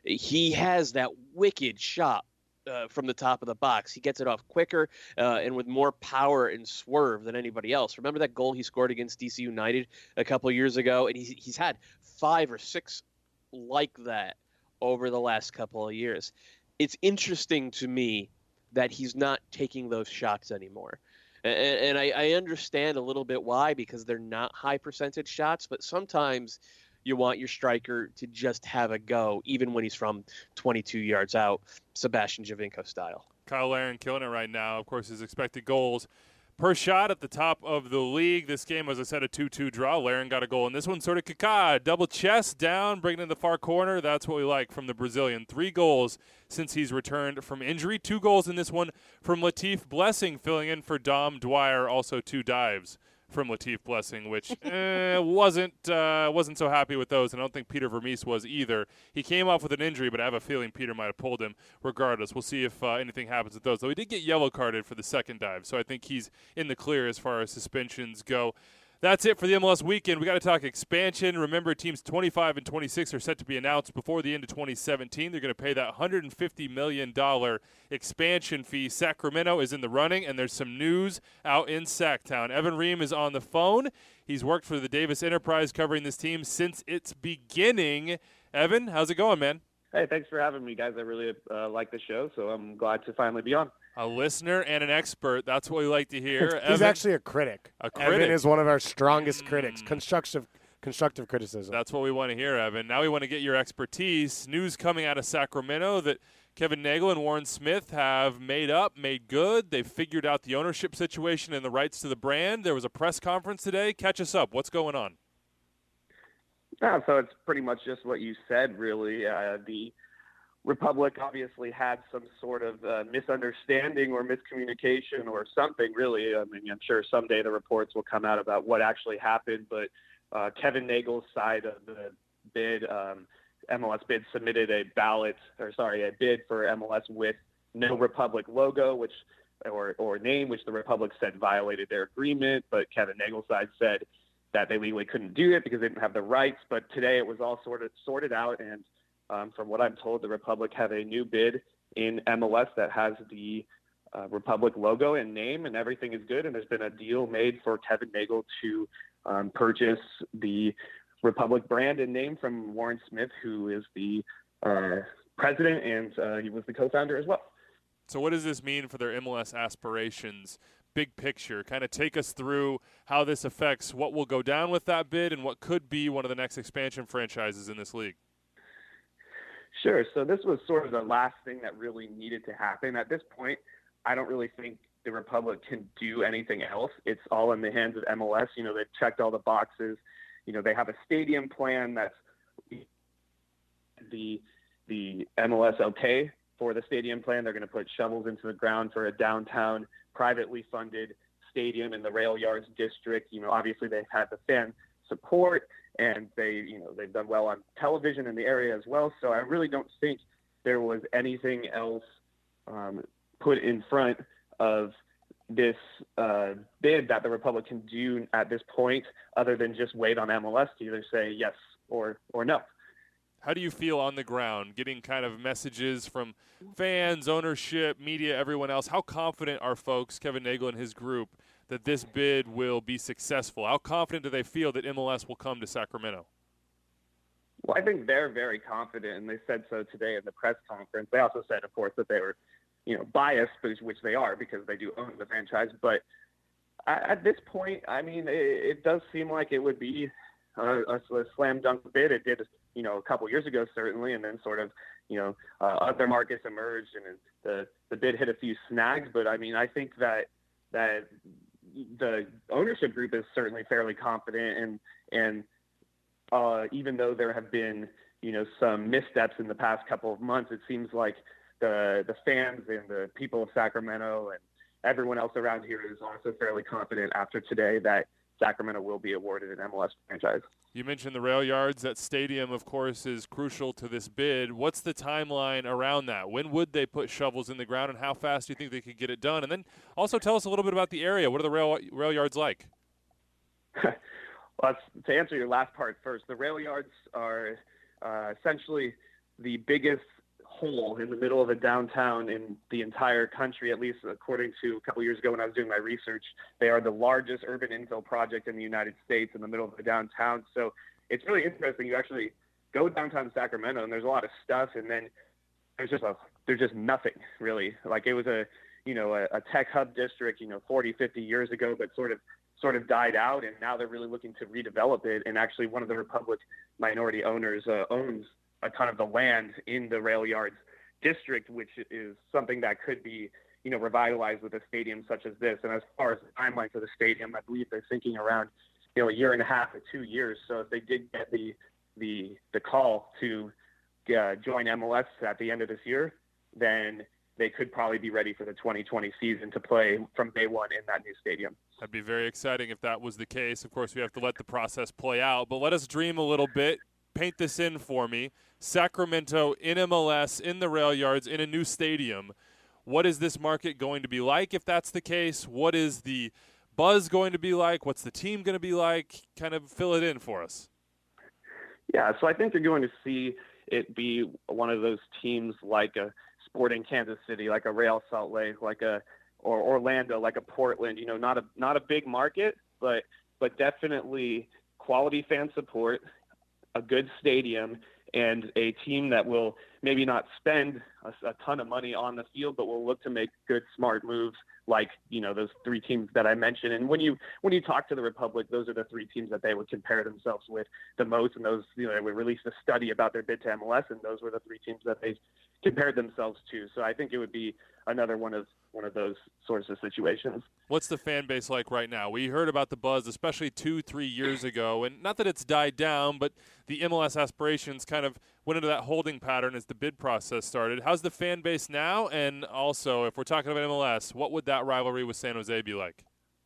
he has that wicked shot. Uh, from the top of the box. He gets it off quicker uh, and with more power and swerve than anybody else. Remember that goal he scored against D C United a couple of years ago? And he's, he's had five or six like that over the last couple of years. It's interesting to me that he's not taking those shots anymore. And, and I, I understand a little bit why, because they're not high percentage shots, but sometimes you want your striker to just have a go, even when he's from twenty-two yards out, Sebastian Giovinco style. Kyle Larin killing it right now. Of course, his expected goals per shot at the top of the league. This game, as I said, a two two draw. Larin got a goal in this one. Sort of Kaká, double chest down, bringing in the far corner. That's what we like from the Brazilian. Three goals since he's returned from injury. Two goals in this one from Latif Blessing, filling in for Dom Dwyer. Also two dives from Latif Blessing, which eh, wasn't uh, wasn't so happy with those, and I don't think Peter Vermees was either. He came off with an injury, but I have a feeling Peter might have pulled him regardless. We'll see if uh, anything happens with those. Though he did get yellow carded for the second dive, so I think he's in the clear as far as suspensions go. That's it for the M L S weekend. We got to talk expansion. Remember, teams twenty-five and twenty-six are set to be announced before the end of twenty seventeen. They're going to pay that one hundred fifty million dollars expansion fee. Sacramento is in the running, and there's some news out in Sacktown. Evan Ream is on the phone. He's worked for the Davis Enterprise covering this team since its beginning. Evan, how's it going, man? Hey, thanks for having me, guys. I really uh, like the show, so I'm glad to finally be on. A listener and an expert. That's what we like to hear. He's Evan, actually a critic. a critic. Evan is one of our strongest critics. Mm. Constructive, constructive criticism. That's what we want to hear, Evan. Now we want to get your expertise. News coming out of Sacramento that Kevin Nagel and Warren Smith have made up, made good. They've figured out the ownership situation and the rights to the brand. There was a press conference today. Catch us up. What's going on? Yeah, so it's pretty much just what you said, really. Uh, the Republic obviously had some sort of uh, misunderstanding or miscommunication or something, really. I mean, I'm sure someday the reports will come out about what actually happened, but uh, Kevin Nagel's side of the bid, um, M L S bid, submitted a ballot, or sorry, a bid for M L S with no Republic logo, which or or name, which the Republic said violated their agreement, but Kevin Nagel's side said that they legally couldn't do it because they didn't have the rights. But today it was all sort of sorted out, and Um, from what I'm told, the Republic have a new bid in M L S that has the uh, Republic logo and name, and everything is good. And there's been a deal made for Kevin Nagel to um, purchase the Republic brand and name from Warren Smith, who is the uh, president, and uh, he was the co-founder as well. So what does this mean for their M L S aspirations? Big picture, kind of take us through how this affects what will go down with that bid and what could be one of the next expansion franchises in this league. Sure. So this was sort of the last thing that really needed to happen. At this point, I don't really think the Republic can do anything else. It's all in the hands of M L S. You know, they've checked all the boxes. You know, they have a stadium plan that's the the M L S okay for the stadium plan. They're going to put shovels into the ground for a downtown privately funded stadium in the Rail Yards district. You know, obviously they've had the fan support, and they, you know, they've done well on television in the area as well. So I really don't think there was anything else um, put in front of this uh, bid that the Republic can do at this point, other than just wait on M L S to either say yes or or no. How do you feel on the ground, getting kind of messages from fans, ownership, media, everyone else? How confident are folks, Kevin Nagel and his group, that this bid will be successful? How confident do they feel that M L S will come to Sacramento? Well, I think they're very confident, and they said so today in the press conference. They also said, of course, that they were, you know, biased, which they are because they do own the franchise. But at this point, I mean, it, it does seem like it would be a, a, a slam dunk bid. It did, you know, a couple years ago, certainly, and then sort of you know, uh, other markets emerged and the, the bid hit a few snags. But I mean, I think that, that the ownership group is certainly fairly confident. And, and uh, even though there have been, you know, some missteps in the past couple of months, it seems like the, the fans and the people of Sacramento and everyone else around here is also fairly confident after today that Sacramento will be awarded an M L S franchise. You mentioned the rail yards. That stadium, of course, is crucial to this bid. What's the timeline around that? When would they put shovels in the ground, and how fast do you think they could get it done? And then also tell us a little bit about the area. What are the rail rail yards like? Well, that's, to answer your last part first, the rail yards are uh, essentially the biggest hole in the middle of a downtown in the entire country, at least according to a couple years ago when I was doing my research. They are the largest urban infill project in the United States in the middle of the downtown. So it's really interesting. You actually go downtown Sacramento and there's a lot of stuff, and then there's just a, there's just nothing really. Like it was a, you know, a, a tech hub district, you know, forty, fifty years ago, but sort of sort of died out, and now they're really looking to redevelop it. And actually one of the Republic minority owners uh, owns a ton of the land in the rail yards district, which is something that could be, you know, revitalized with a stadium such as this. And as far as the timeline for the stadium, I believe they're thinking around, you know, a year and a half or two years. So if they did get the the the call to uh, join M L S at the end of this year, then they could probably be ready for the twenty twenty season to play from day one in that new stadium. That'd be very exciting if that was the case. Of course, we have to let the process play out, but let us dream a little bit. Paint this in for me. Sacramento in M L S, in the rail yards, in a new stadium. What is this market going to be like if that's the case? What is the buzz going to be like? What's the team going to be like? Kind of fill it in for us. Yeah, so I think you're going to see it be one of those teams like a Sporting Kansas City, like a Real Salt Lake, like a or Orlando, like a Portland. You know, not a not a big market, but but definitely quality fan support, a good stadium, and a team that will maybe not spend a, a ton of money on the field, but will look to make good, smart moves like, you know, those three teams that I mentioned. And when you when you talk to the Republic, those are the three teams that they would compare themselves with the most. And those, you know, they would release a study about their bid to M L S, and those were the three teams that they compared themselves to. So I think it would be another one of one of those sorts of situations. What's the fan base like right now? We heard about the buzz, especially two, three years ago, and not that it's died down, but the M L S aspirations kind of went into that holding pattern as the bid process started. How's the fan base now? And also, if we're talking about M L S, what would that rivalry with San Jose be like?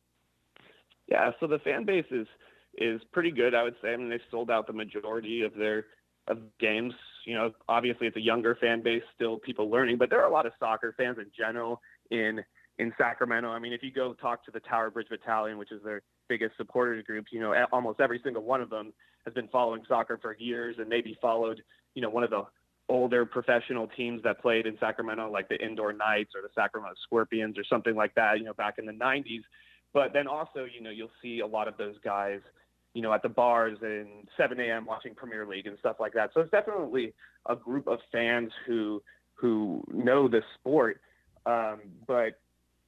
Yeah, so the fan base is is pretty good, I would say. I mean, they sold out the majority of their of games. You know, obviously it's a younger fan base, still people learning, but there are a lot of soccer fans in general in in Sacramento. I mean, if you go talk to the Tower Bridge Battalion, which is their biggest supporters group, you know, almost every single one of them has been following soccer for years and maybe followed, you know, one of the older professional teams that played in Sacramento, like the Indoor Knights or the Sacramento Scorpions or something like that, you know, back in the nineties. But then also, you know, you'll see a lot of those guys, you know, at the bars and seven a.m. watching Premier League and stuff like that. So it's definitely a group of fans who who know the sport. Um, but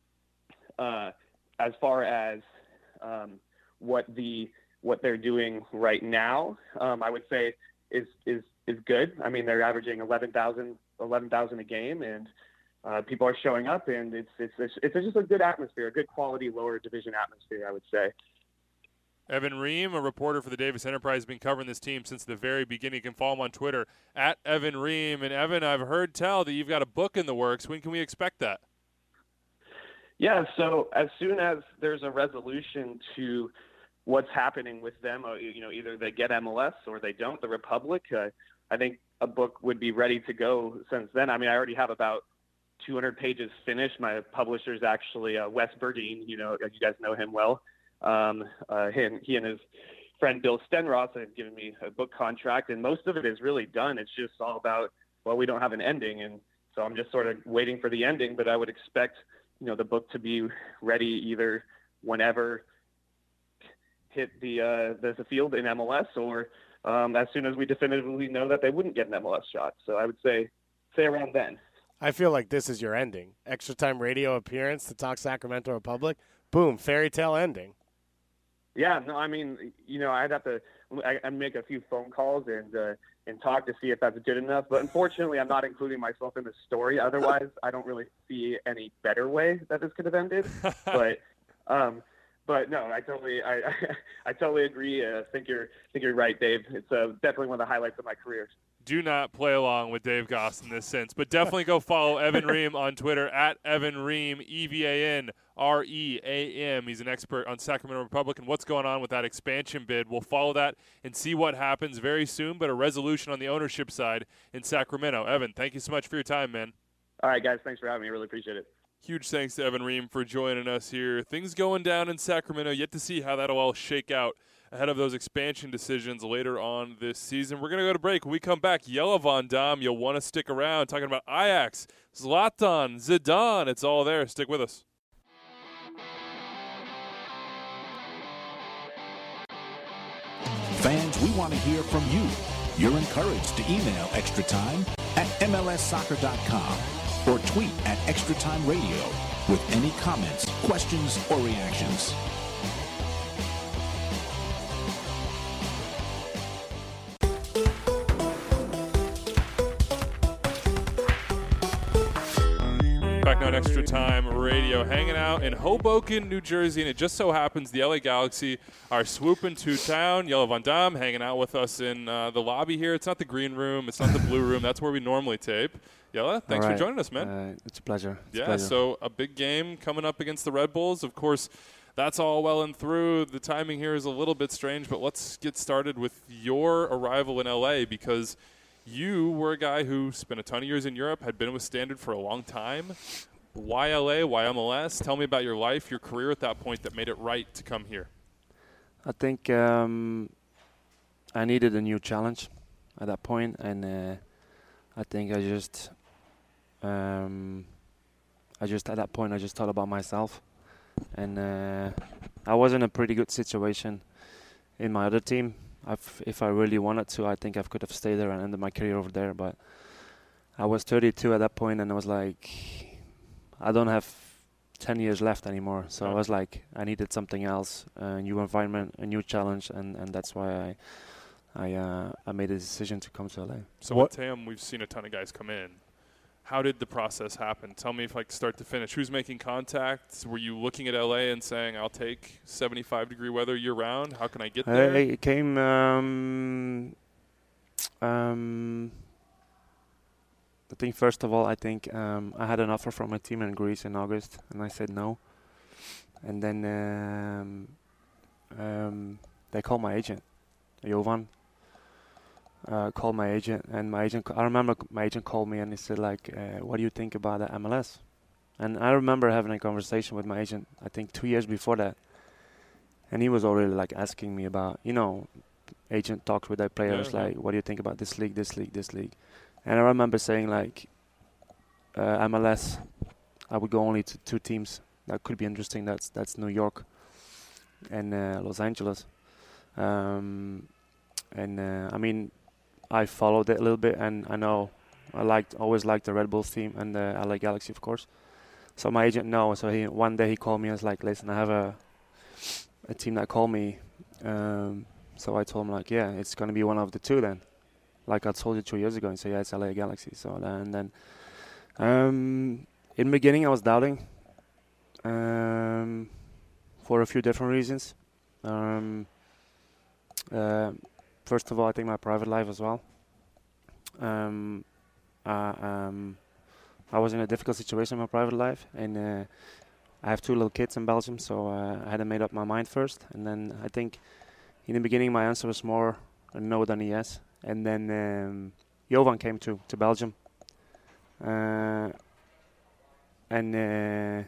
uh, as far as um, what the what they're doing right now, um, I would say is is is good. I mean, they're averaging eleven thousand a game, and uh, people are showing up, and it's it's it's, it's just a good atmosphere, a good quality lower division atmosphere, I would say. Evan Ream, a reporter for the Davis Enterprise, has been covering this team since the very beginning. You can follow him on Twitter at Evan Ream. And Evan, I've heard tell that you've got a book in the works. When can we expect that? Yeah, so as soon as there's a resolution to what's happening with them, uh, you know, either they get M L S or they don't, the Republic, uh, I think a book would be ready to go since then. I mean, I already have about two hundred pages finished. My publisher's actually uh, Wes Burdine. You know, you guys know him well. Um, uh, he, and, he and his friend Bill Stenroth have given me a book contract, and most of it is really done. It's just all about, well, we don't have an ending, and so I'm just sort of waiting for the ending. But I would expect, you know, the book to be ready either whenever hit the uh, the, the field in M L S, or um, as soon as we definitively know that they wouldn't get an M L S shot. So I would say say around then. I feel like this is your ending. Extra Time radio appearance to talk Sacramento Republic. Boom, fairy tale ending. Yeah, no, I mean, you know, I'd have to I, I'd make a few phone calls and uh, and talk to see if that's good enough. But unfortunately, I'm not including myself in the story. Otherwise, I don't really see any better way that this could have ended. But, um, but no, I totally, I, I totally agree. I uh, think you're, think you're right, Dave. It's uh, definitely one of the highlights of my career. Do not play along with Dave Goss in this sense, but definitely go follow Evan Ream on Twitter at Evan Ream, E V A N R E A M. He's an expert on Sacramento Republic and what's going on with that expansion bid. We'll follow that and see what happens very soon, but a resolution on the ownership side in Sacramento. Evan, thank you so much for your time, man. All right, guys. Thanks for having me. I really appreciate it. Huge thanks to Evan Ream for joining us here. Things going down in Sacramento. Yet to see how that'll all shake out ahead of those expansion decisions later on this season. We're going to go to break. When we come back, Jelovan Dom, you'll want to stick around, talking about Ajax, Zlatan, Zidane. It's all there. Stick with us. Fans, we want to hear from you. You're encouraged to email Extra Time at M L S soccer dot com or tweet at Extra Time Radio with any comments, questions, or reactions. Back now at Extra Time Radio, hanging out in Hoboken, New Jersey, and it just so happens the L A Galaxy are swooping to town. Jelovan Dom hanging out with us in uh, the lobby here. It's not the green room. It's not the blue room. That's where we normally tape. Yella, thanks right. for joining us, man. Uh, it's a pleasure. It's yeah, a pleasure. So a big game coming up against the Red Bulls. Of course, that's all well and through. The timing here is a little bit strange, but let's get started with your arrival in L A because – you were a guy who spent a ton of years in Europe, had been with Standard for a long time. Why L A? Why M L S? Tell me about your life, your career at that point that made it right to come here. I think um, I needed a new challenge at that point, and uh, I think I just, um, I just at that point I just thought about myself, and uh, I was in a pretty good situation in my other team. I've, if I really wanted to, I think I could have stayed there and ended my career over there. But I was thirty-two at that point, and I was like, I don't have ten years left anymore. So yeah. I was like, I needed something else, a new environment, a new challenge, and, and that's why I I uh, I made a decision to come to L A. So What- with Tam, we've seen a ton of guys come in. How did the process happen? Tell me, if like start to finish, who's making contacts? Were you looking at L A and saying, I'll take seventy-five degree weather year round? How can I get there? Uh, it came. Um, um, I think first of all, I think um, I had an offer from a team in Greece in August, and I said no. And then um, um, they called my agent, Jovan. Uh, called my agent, and my agent. I remember my agent called me and he said, like, uh, "What do you think about the M L S?" And I remember having a conversation with my agent. I think two years before that, and he was already like asking me about, you know, agent talks with their players, Yeah, like, "What do you think about this league, this league, this league?" And I remember saying, like, uh, M L S, I would go only to two teams that could be interesting. That's that's New York and uh, Los Angeles. Um, and uh, I mean. I followed it a little bit, and I know I liked always liked the Red Bulls team and the L A Galaxy, of course. So my agent knows. So he one day he called me and was like, "Listen, I have a a team that called me." Um, so I told him like, "Yeah, it's gonna be one of the two then." Like I told you two years ago, and so yeah, it's L A Galaxy. So and then um, in the beginning I was doubting um, for a few different reasons. Um, uh, First of all, I think my private life as well. Um, uh, um, I was in a difficult situation in my private life, and uh, I have two little kids in Belgium, so uh, I hadn't made up my mind first. And then I think in the beginning my answer was more a no than a yes. And then um, Jovan came to, to Belgium. Uh, and uh,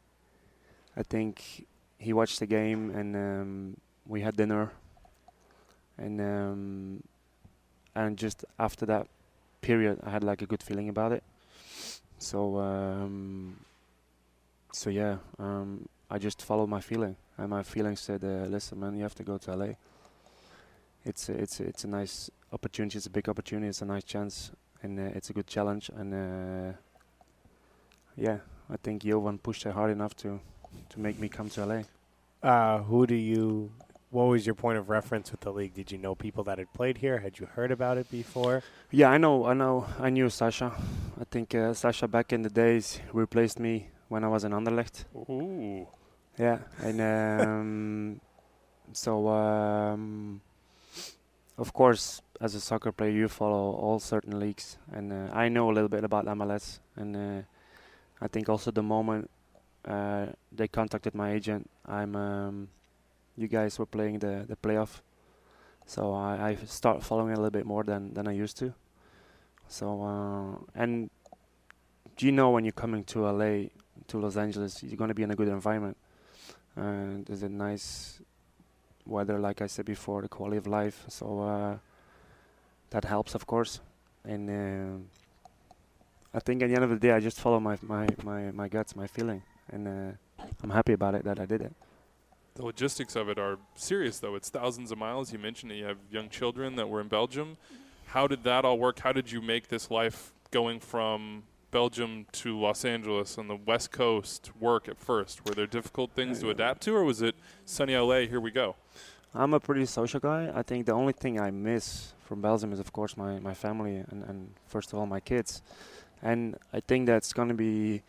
I think he watched the game, and um, we had dinner. And um, and just after that period, I had like a good feeling about it. So um, so yeah, um, I just followed my feeling, and my feeling said, uh, "Listen, man, you have to go to L A. It's a, it's a, it's a nice opportunity. It's a big opportunity. It's a nice chance, and uh, it's a good challenge." And uh, yeah, I think Jovan pushed it hard enough to to make me come to L A. Uh, who do you what was your point of reference with the league? Did you know people that had played here? Had you heard about it before? Yeah, I know, I know, I knew Sasha. I think uh, Sasha back in the days replaced me when I was in Anderlecht. Ooh. Yeah, and um, so um, of course, as a soccer player, you follow all certain leagues, and uh, I know a little bit about M L S, and uh, I think also the moment uh, they contacted my agent, I'm. Um, you guys were playing the, the playoff, so I, I start following a little bit more than, than I used to. So uh, and you know when you're coming to L A, to Los Angeles, you're going to be in a good environment. And there's a nice weather, like I said before, the quality of life. So uh, that helps, of course. And uh, I think at the end of the day, I just follow my my, my, my guts, my feeling, and uh, I'm happy about it that I did it. The logistics of it are serious, though. It's thousands of miles. You mentioned that you have young children that were in Belgium. How did that all work? How did you make this life going from Belgium to Los Angeles on the West Coast work at first? Were there difficult things to adapt to, or was it sunny L A, here we go? I'm a pretty social guy. I think the only thing I miss from Belgium is, of course, my, my family and, and, first of all, my kids. And I think that's going to be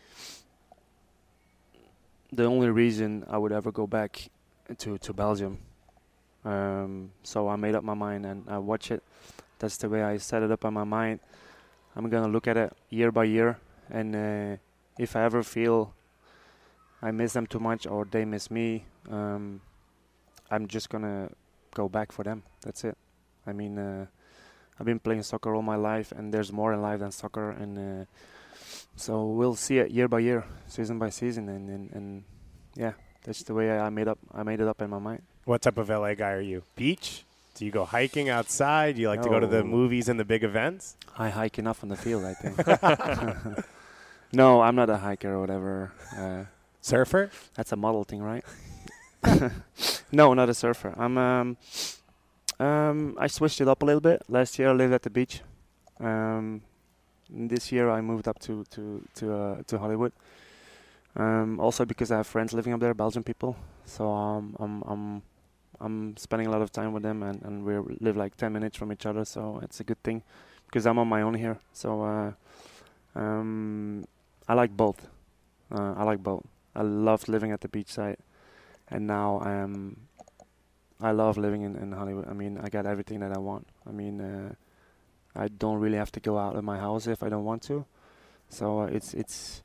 the only reason I would ever go back to, to Belgium. Um, so I made up my mind and I watch it. That's the way I set it up in my mind. I'm going to look at it year by year. And uh, if I ever feel I miss them too much or they miss me, um, I'm just going to go back for them. That's it. I mean, uh, I've been playing soccer all my life, and there's more in life than soccer. And uh, so we'll see it year by year, season by season. And, and, and yeah, that's the way I made up. I made it up in my mind. What type of L A guy are you? Beach? Do you go hiking outside? Do you like no. to go to the movies and the big events? I hike enough on the field, I think. No, I'm not a hiker or whatever. Uh, surfer? That's a model thing, right? No, not a surfer. I'm. Um, um, I switched it up a little bit. Last year I lived at the beach. Um, this year I moved up to to to uh, to Hollywood. Um, also because I have friends living up there, Belgian people. So um, I'm I'm I'm spending a lot of time with them, and and we live like ten minutes from each other. So it's a good thing because I'm on my own here. So uh, um, I like both. Uh, I like both. I loved living at the beachside, and now um, I love living in, in Hollywood. I mean, I got everything that I want. I mean, uh, I don't really have to go out of my house if I don't want to. So uh, it's it's.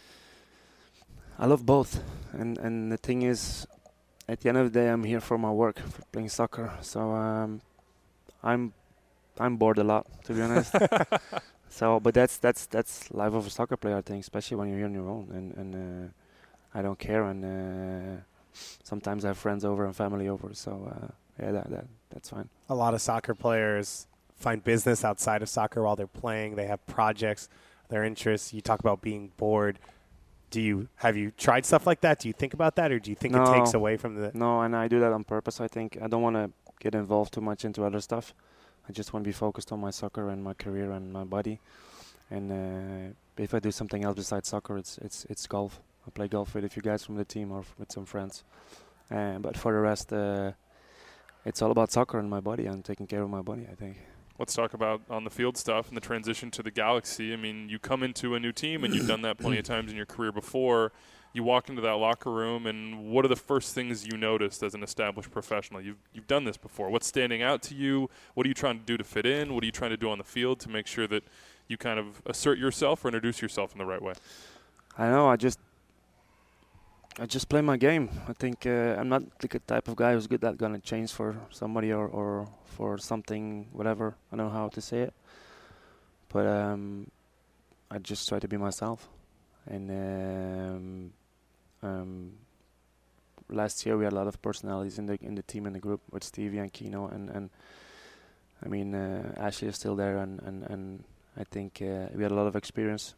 I love both, and and the thing is, at the end of the day, I'm here for my work, for playing soccer. So um, I'm I'm bored a lot, to be honest. So, but that's that's that's life of a soccer player, I think, especially when you're here on your own, and and uh, I don't care, and uh, sometimes I have friends over and family over. So uh, yeah, that that that's fine. A lot of soccer players find business outside of soccer while they're playing. They have projects, their interests. You talk about being bored. Do you have you tried stuff like that? Do you think about that, or do you think no, it takes away from the? No, and I do that on purpose. I think I don't want to get involved too much into other stuff. I just want to be focused on my soccer and my career and my body. And uh, if I do something else besides soccer, it's it's it's golf. I play golf with a few guys from the team or f- with some friends. Uh, but for the rest, uh, it's all about soccer and my body and taking care of my body, I think. Let's talk about on the field stuff and the transition to the Galaxy. I mean, you come into a new team, and you've done that plenty of times in your career before. You walk into that locker room, and what are the first things you noticed as an established professional? You've, you've done this before. What's standing out to you? What are you trying to do to fit in? What are you trying to do on the field to make sure that you kind of assert yourself or introduce yourself in the right way? I know. I just I just play my game. I think uh, I'm not the type of guy who's good at going to change for somebody or, or for something, whatever. I don't know how to say it. But um, I just try to be myself. And um, um, last year we had a lot of personalities in the in the team and the group with Stevie and Kino. And, and I mean, uh, Ashley is still there. And, and, and I think uh, we had a lot of experience.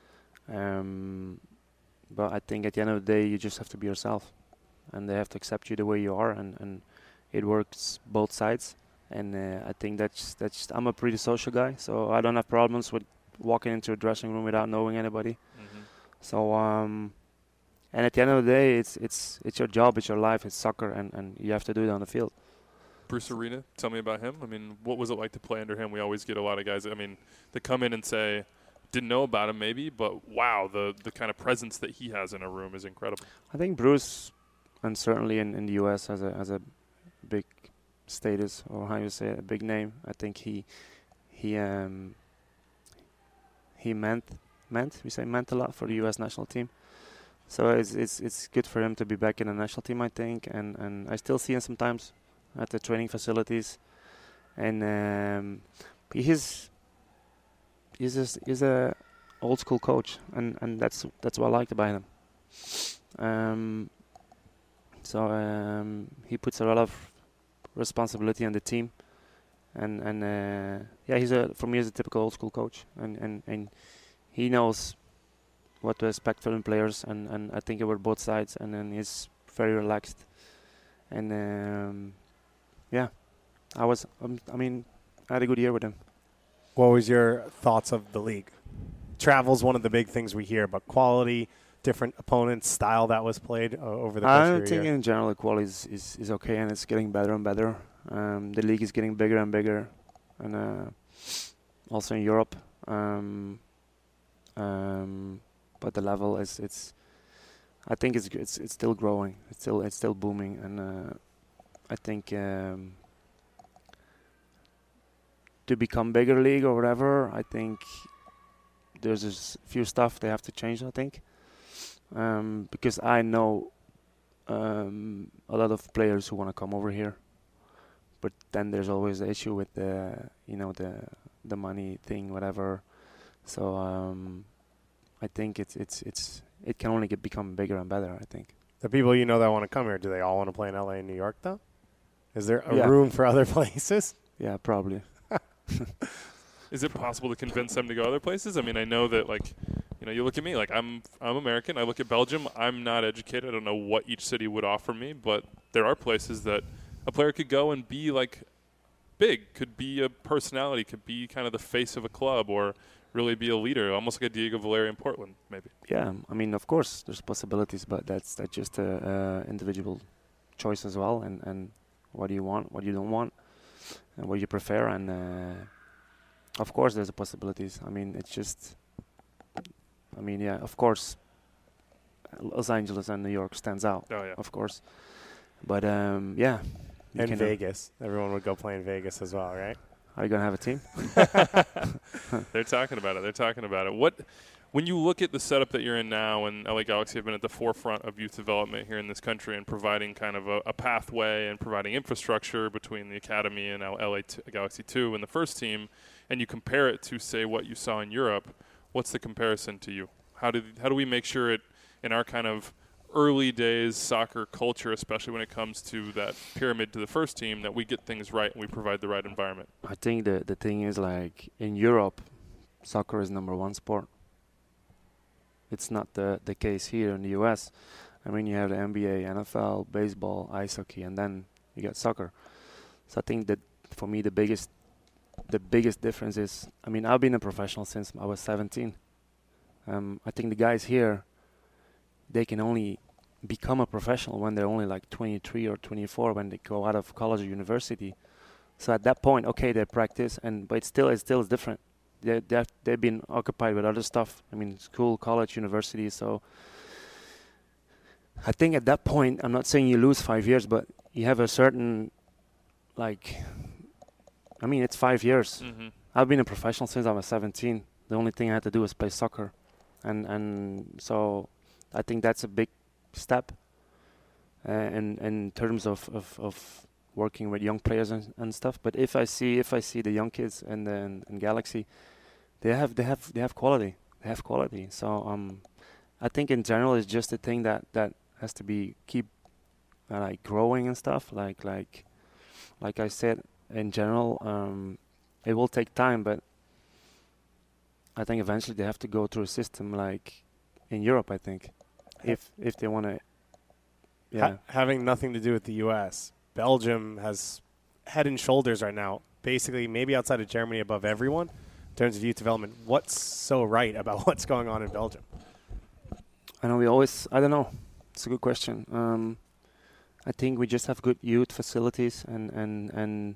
Um, But I think at the end of the day, you just have to be yourself, and they have to accept you the way you are, and, and it works both sides. And uh, I think that's that's. I'm a pretty social guy, so I don't have problems with walking into a dressing room without knowing anybody. Mm-hmm. So um, And at the end of the day, it's it's it's your job, it's your life, it's soccer, and, and you have to do it on the field. Bruce Arena, tell me about him. I mean, what was it like to play under him? We always get a lot of guys, I mean, that come in and say, didn't know about him maybe, but wow, the, the kind of presence that he has in a room is incredible. I think Bruce, and certainly in, in the U S, has a has a big status, or how you say it, a big name. I think he he um he meant meant we say meant a lot for the U S national team. So it's it's it's good for him to be back in the national team, I think, and, and I still see him sometimes at the training facilities, and um, he's he's a, he's a old school coach, and, and that's that's what I liked about him. Um, so um, he puts a lot of responsibility on the team, and and uh, yeah, he's a for me he's a typical old school coach, and, and, and he knows what to expect from the players, and, and I think it were both sides, and then he's very relaxed, and um, yeah, I was um, I mean I had a good year with him. What was your thoughts of the league? Travel's one of the big things we hear, but quality, different opponents, style that was played uh, over the course I of your think year. in general the quality is, is, is okay, and it's getting better and better. Um, the league is getting bigger and bigger, and uh, also in Europe. Um, um, but the level is it's. I think it's it's it's still growing. It's still it's still booming, and uh, I think um, to become bigger league or whatever, I think there's a few stuff they have to change. I think. Um, because I know um, a lot of players who want to come over here, but then there's always the issue with the, you know, the the money thing, whatever. So um, I think it's it's it's it can only get become bigger and better. I think. The people you know that want to come here, do they all want to play in L A and New York though? Is there a Yeah. room for other places? Yeah, probably. Is it possible to convince them to go other places? I mean, I know that, like, you know, you look at me, like, I'm I'm American. I look at Belgium. I'm not educated. I don't know what each city would offer me, but there are places that a player could go and be, like, big, could be a personality, could be kind of the face of a club, or really be a leader, almost like a Diego Valeri in Portland, maybe. Yeah, I mean, of course, there's possibilities, but that's that's just a, a individual choice as well, and, and what do you want, what you don't want, and what you prefer, and uh, of course there's possibilities. I mean, it's just, I mean, yeah, of course, Los Angeles and New York stands out, Oh, yeah. of course, but um, yeah. you And can, uh, Vegas. Everyone would go play in Vegas as well, right? Are you gonna have a team? They're talking about it. They're talking about it. What, when you look at the setup that you're in now, and L A Galaxy have been at the forefront of youth development here in this country and providing kind of a, a pathway and providing infrastructure between the academy and L A t- Galaxy two and the first team, and you compare it to, say, what you saw in Europe, what's the comparison to you? How do how do we make sure it, in our kind of early days soccer culture, especially when it comes to that pyramid to the first team, that we get things right and we provide the right environment? I think the the thing is, like, in Europe, soccer is number one sport. It's not the the case here in the U S. I mean, you have the N B A, N F L, baseball, ice hockey, and then you get soccer. So I think that for me the biggest the biggest difference is, I mean, I've been a professional since I was seventeen. Um, I think the guys here, they can only become a professional when they're only like twenty-three or twenty-four when they go out of college or university. So at that point, okay, they practice, and but it's still it's still different. They they've, they've been occupied with other stuff. I mean, school, college, university. So I think at that point, I'm not saying you lose five years, but you have a certain, like, I mean, it's five years. Mm-hmm. I've been a professional since I was seventeen. The only thing I had to do was play soccer, and and so I think that's a big step uh, in in terms of, of, of working with young players and, and stuff. But if I see if I see the young kids in the in, in Galaxy, they have they have they have quality. They have quality. So um, I think in general it's just a thing that, that has to be keep uh, like growing and stuff. Like like like I said, in general, um, it will take time, but I think eventually they have to go through a system like in Europe, I think, if if they want to. Yeah. Ha- having nothing to do with the U S, Belgium has head and shoulders right now, basically maybe outside of Germany above everyone in terms of youth development. What's so right about what's going on in Belgium? I know we always. I don't know. It's a good question. Um, I think we just have good youth facilities, and and and.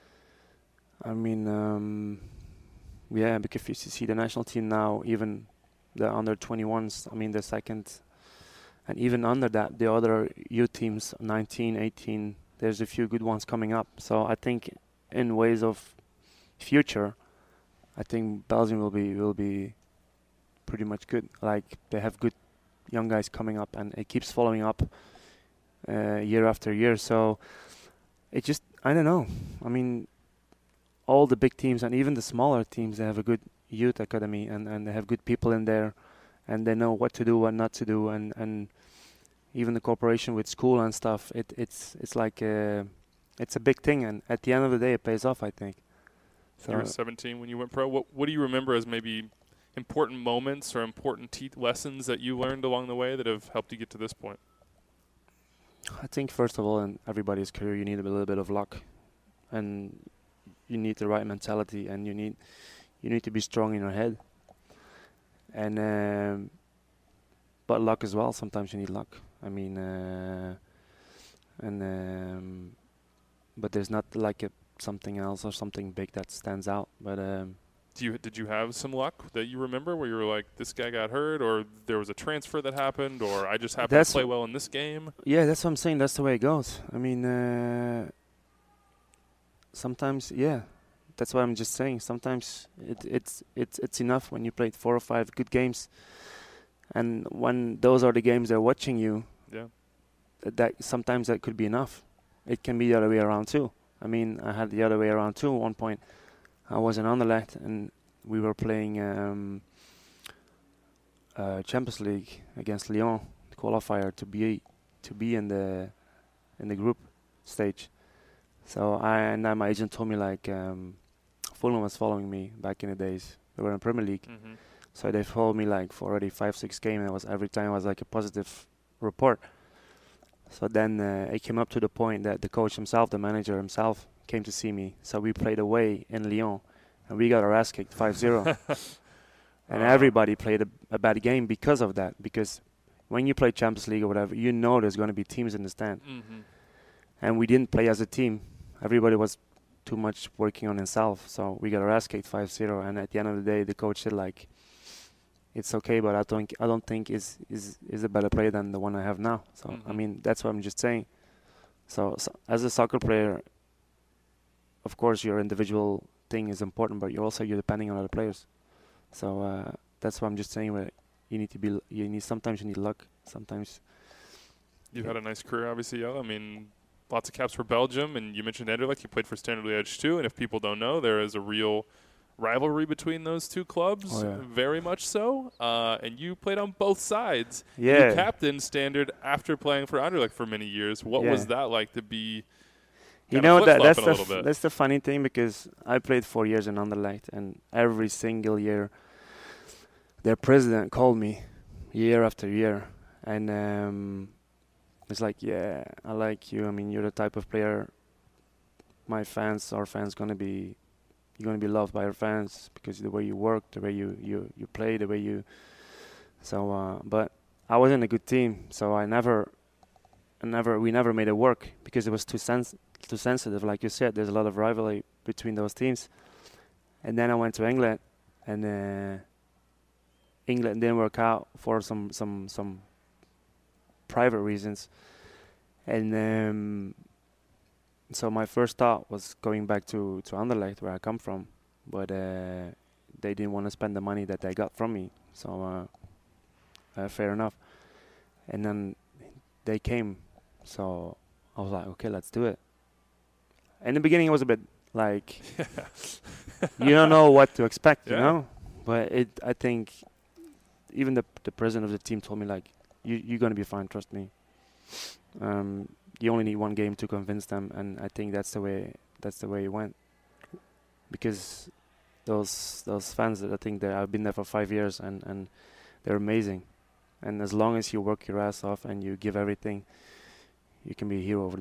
I mean, um, yeah, because if you see the national team now, even the under twenty-ones. I mean, the second, and even under that, the other youth teams, nineteen, eighteen. There's a few good ones coming up. So I think, in ways of future, I think Belgium will be will be pretty much good. Like they have good young guys coming up, and it keeps following up uh, year after year. So it just, I don't know. I mean, all the big teams and even the smaller teams, they have a good youth academy, and, and they have good people in there, and they know what to do, what not to do, and, and even the cooperation with school and stuff. It it's it's like a, it's a big thing, and at the end of the day, it pays off, I think. So you were seventeen when you went pro. What what do you remember as maybe important moments or important te- lessons that you learned along the way that have helped you get to this point? I think first of all, in everybody's career, you need a little bit of luck, and you need the right mentality, and you need you need to be strong in your head. And um, but luck as well. Sometimes you need luck. I mean, uh, and um, but there's not like a something else or something big that stands out. But um, do you did you have some luck that you remember where you were like, this guy got hurt, or there was a transfer that happened, or I just happened that's to play well in this game? Yeah, that's what I'm saying. That's the way it goes. I mean, uh, sometimes, yeah, that's what I'm just saying. Sometimes it, it's it's it's enough when you played four or five good games, and when those are the games they're watching you. Yeah. Th- that sometimes that could be enough. It can be the other way around too. I mean, I had the other way around too. At one point, I was in Anderlecht, and we were playing um, uh, Champions League against Lyon, the qualifier to be to be in the in the group stage. So I and then my agent told me like um, Fulham was following me back in the days. They were in Premier League, Mm-hmm. so they followed me like for already five six games. And it was every time it was like a positive report. So then uh, it came up to the point that the coach himself, the manager himself, came to see me. So we played away in Lyon, and we got our ass kicked five zero. And Uh. everybody played a, a bad game because of that. Because when you play Champions League or whatever, you know there's going to be teams in the stand. Mm-hmm. And we didn't play as a team. Everybody was too much working on himself. So we got our ass kicked five zero. And at the end of the day, the coach said, like, it's okay, but I don't I don't think is is is a better player than the one I have now. So, Mm-hmm. I mean, that's what I'm just saying. So, so as a soccer player, of course, your individual thing is important, but you're also you're depending on other players. So uh, that's what I'm just saying. Where you need to be, you need sometimes you need luck. Sometimes You've had a nice career, obviously, Jelle. I mean, lots of caps for Belgium, and you mentioned Anderlecht. You played for Standard Liège too, and if people don't know, there is a real rivalry between those two clubs, Oh, yeah. very much so. Uh, and you played on both sides. Yeah. You captained Standard after playing for Anderlecht for many years. What Yeah. was that like to be? You kinda know that that's flip-flopping the a little f- bit? that's the funny thing, because I played four years in Anderlecht, and every single year their president called me year after year, and um, it's like, yeah, I like you. I mean, you're the type of player my fans, our fans, gonna be. You're gonna be loved by your fans because the way you work, the way you you you play, the way you. So, uh, but I wasn't a good team, so I never, I never, we never made it work because it was too sens- too sensitive. Like you said, there's a lot of rivalry between those teams. And then I went to England, and uh, England didn't work out for some some some private reasons, and um, so my first thought was going back to to Anderlecht, where I come from, but uh, they didn't want to spend the money that they got from me. So uh, uh, fair enough. And then they came, so I was like, okay, let's do it. In the beginning, it was a bit like you don't know what to expect, you Yeah. know. But it, I think, even the the president of the team told me like, you you're gonna be fine, trust me. Um, you only need one game to convince them, and I think that's the way that's the way it went. Because those those fans, I think they I've been there for five years, and, and they're amazing. And as long as you work your ass off and you give everything, you can be a hero over there.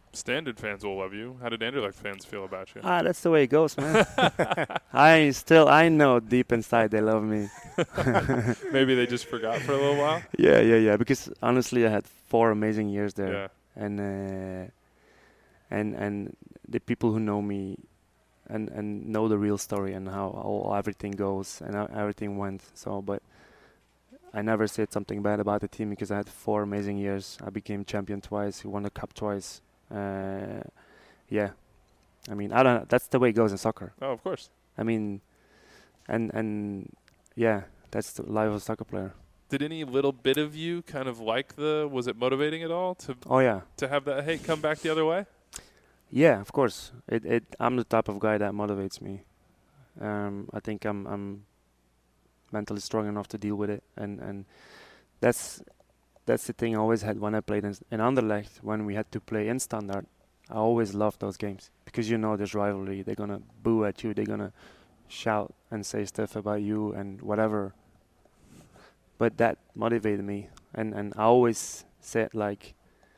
Standard fans will love you. How did Anderlecht fans feel about you? Ah, that's the way it goes, man. I still, I know deep inside they love me. Maybe they just forgot for a little while. Yeah, yeah, yeah. Because honestly, I had four amazing years there, Yeah. and uh, and and the people who know me, and and know the real story and how, how everything goes and how everything went. So, but I never said something bad about the team because I had four amazing years. I became champion twice. We won the cup twice. Uh, yeah, I mean, I don't. That's the way it goes in soccer. Oh, of course. I mean, and and yeah, that's the life of a soccer player. Did any little bit of you kind of like the? Was it motivating at all to? Oh yeah. To have that hate come back the other way? Yeah, of course. It it. I'm the type of guy that motivates me. Um, I think I'm I'm mentally strong enough to deal with it, and and that's. That's the thing I always had when I played in, in Anderlecht. When we had to play in Standard, I always loved those games because you know there's rivalry. They're gonna boo at you. They're gonna shout and say stuff about you and whatever. But that motivated me, and and I always said like,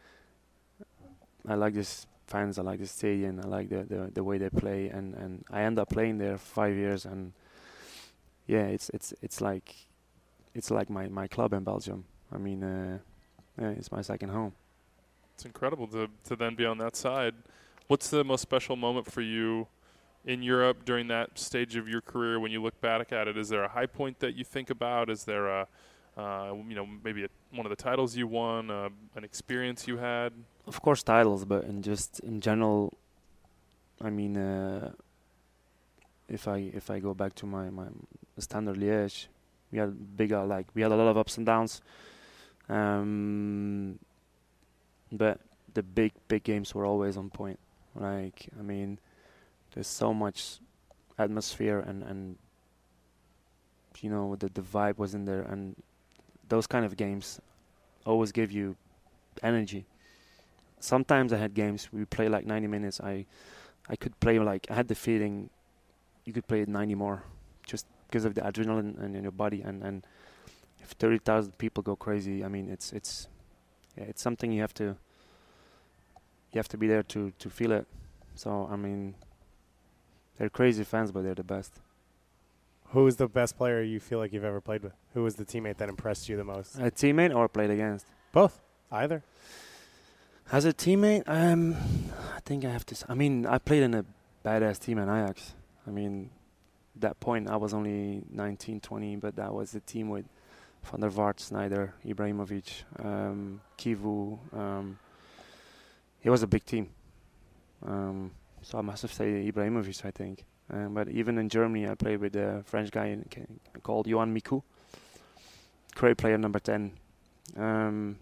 I like this fans. I like this stadium. I like the the, the way they play, and, and I end up playing there for five years, and yeah, it's it's it's like it's like my, my club in Belgium. I mean, uh, yeah, it's my second home. It's incredible to to then be on that side. What's the most special moment for you in Europe during that stage of your career when you look back at it? Is there a high point that you think about? Is there a, uh, you know, maybe a, one of the titles you won, uh, an experience you had? Of course, titles, but in just in general, I mean, uh, if I if I go back to my my Standard Liège, we had bigger like we had a lot of ups and downs. Um, but the big, big games were always on point. Like, I mean, there's so much atmosphere and, and you know, the, the vibe was in there. And those kind of games always give you energy. Sometimes I had games we play like ninety minutes. I I could play like, I had the feeling you could play ninety more just because of the adrenaline in, in your body. And, and if thirty thousand people go crazy, I mean, it's it's yeah, it's something you have to you have to be there to, to feel it. So, I mean, they're crazy fans, but they're the best. Who is the best player you feel like you've ever played with? Who was the teammate that impressed you the most? A teammate or played against? Both. Either. As a teammate, um, I think I have to. S- I mean, I played in a badass team in Ajax. I mean, at that point I was only nineteen, twenty, but that was the team with Van der Vaart, Sneijder, Ibrahimovic, um, Kivu. Um, it was a big team. Um, so I must have said Ibrahimovic, I think. Um, but even in Germany, I played with a French guy in, c- called Johan Miku. Great player, number ten. Um,